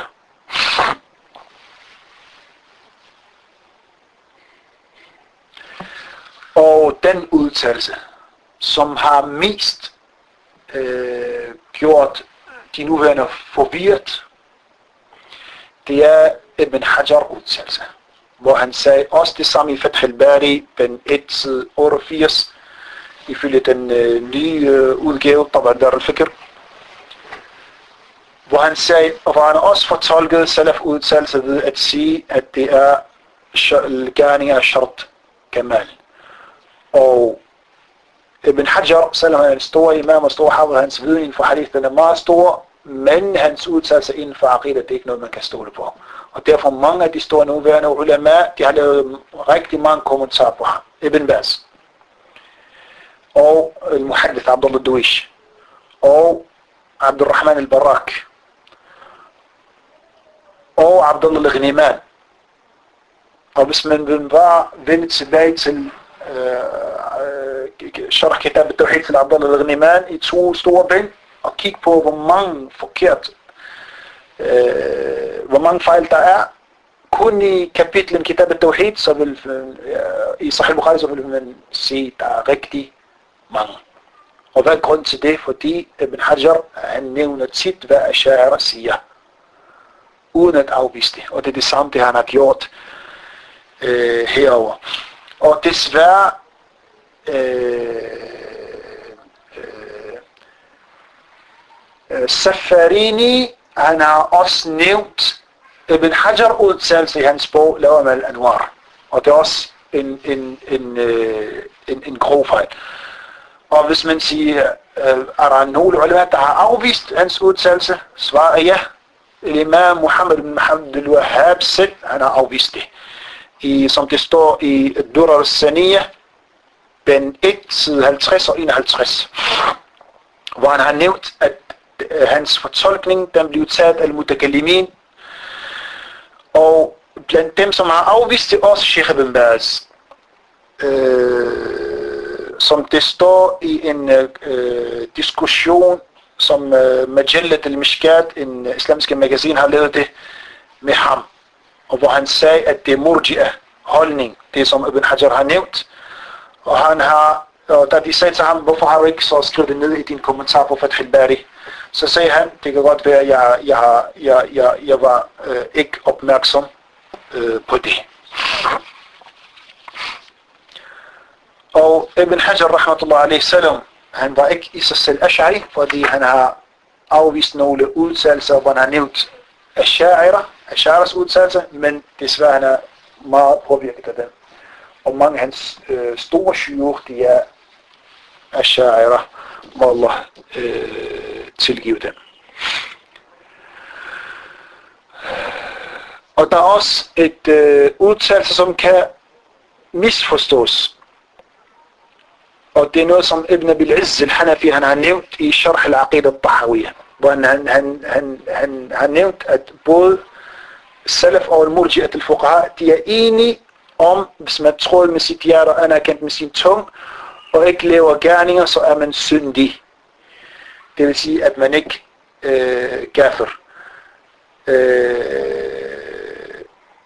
Og den udtalelse, som har mest øh, gjort de nuværende forvirret, det er Ibn Hajar udtalelse, hvor han sagde også det samme i Fath al-Bari, ben et side otteogfirs, ifølge den øh, nye øh, udgave, Tabad Dar al-Fikr, hvor han sagde, og hvor han også fortolkede salaf udtalelse ved at sige, at det er gerninger af shart kamal. Og Ibn Hajar, selvom han er en stor imam og stor havet, hans viden inden for hadith, den er meget stor, men hans udtalelse inden for aqidah, det er ikke noget, man kan stole på. Og derfor mange af de store nuværende ulema, de har lavet rigtig mange kommentarer på ham. Ibn Baz, og al-Muhaddith Abdullah Duish, og Abdurrahman al-Barak, og Abdullah al-Ghniman. Og hvis man vil bare vende tilbage til Sharh Kitab al-Tawhid til Abdullah al-Ghniman i to store bind, og kigge på, hvor mange forkert, øh, hvor mange fejl der er. Kun i kapitlen Kitab al-Tawhid, så vil, øh, i Sahih Bukhari, så vil man se, der er rigtig mange. Og hvad er grund til det? Fordi Ibn Hajar, han nævner tit, hvad Ash'ari siger, uden at afvise det. Og det er det samme, det han har gjort øh, herover. Og desværre, øh, øh, Safarini, han har også nævnt Ibn Hajar udtalelse i hans bog Lawam al-Anwar. Og det er også en, en, en, øh, en, en grov fejl. Og hvis man siger, øh, er der nogle ulema, der har afvist hans udtalelse, svarer ja. Imam Muhammad ibn Muhammad al-Wahhab selv, han har afvist det. I, som det står i Durar al-Saniyah, ben et, side halvtreds og enoghalvtreds, hvor han har nævnt, at øh, hans fortolkning, den blev taget af al-Mutakallimin, og blandt dem, som har afvist det, også Sheikh Ibn Baz, øh, som det står i en øh, diskussion, som øh, Majallat al-Mishkat, en islamisk magasin, har lavet det med ham, og hvor han sagde, at det er murji'ah holdning, det som Ibn Hajar har nævnt, og han har, og da de sagde til ham, hvorfor har du ikke så skrevet det ned i din kommentar på Fath al-Bari, så sagde han, det kan godt være, at jeg, jeg, jeg, jeg, jeg var øh, ikke opmærksom øh, på det. Og Ibn Hajar, rahmatullah alayhi salam, han var ikke i sig selv ash'ari, fordi han har afvist nogle udtalelser, hvor han har nævnt ash'ara, ash'aras udtalelser, men desværre han er meget påvirket af dem. Og mange af hans øh, store shuyukh, de er ash'ara, må Allah øh, tilgive dem. Og der er også et øh, udtalelse, som kan misforstås. Og det er noget, som Ibn Abil Izz al-Hanafi, han har nævnt i Sharh al-Aqid al-Tahawiyah, hvor han, han, han, han, han har nævnt, at både Salaf og al-Murji'at al-Fuqaha, de er enige om, hvis man tror med sit hjerte og anerkendt med sin tung, og ikke laver gerninger, så er man syndig. Det vil sige, at man ikke øh, gaffer. Øh,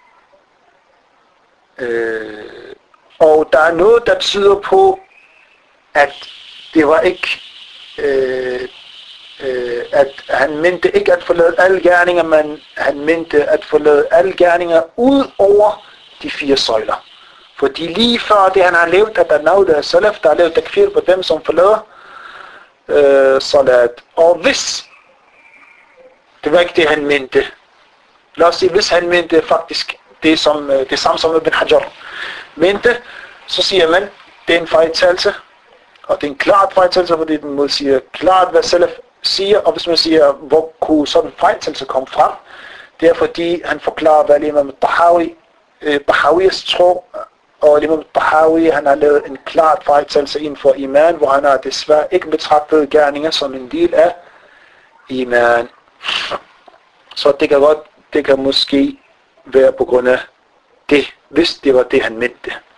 øh, og der er noget, der tyder på, at det var ikke, øh, øh, at han mente ikke at forlade alle gerninger, men han mente at forlade alle gerninger ud over de fire søjler. Fordi lige før det han har lavet, at der er noget af salaf, der har lavet takfir på dem, som forlader øh, salat. Og hvis det var ikke det han mente, lad os sige, hvis han mente faktisk det, som, det samme som Ibn Hajar mente, så siger man, det er en fejltagelse. Og det er en klart fejltagelse, fordi den modsiger klart, hvad salaf siger. Og hvis man siger, hvor kunne sådan en fejltagelse komme frem, det er fordi, han forklarer, hvad Imam al-Tahawi, eh, Tahawis tro, og Imam al-Tahawi, han har lavet en klart fejltagelse inden for iman, hvor han har desværre ikke betragtet gerninger som en del af iman. Så det kan godt, det kan måske være på grund af det, hvis det var det, han mente.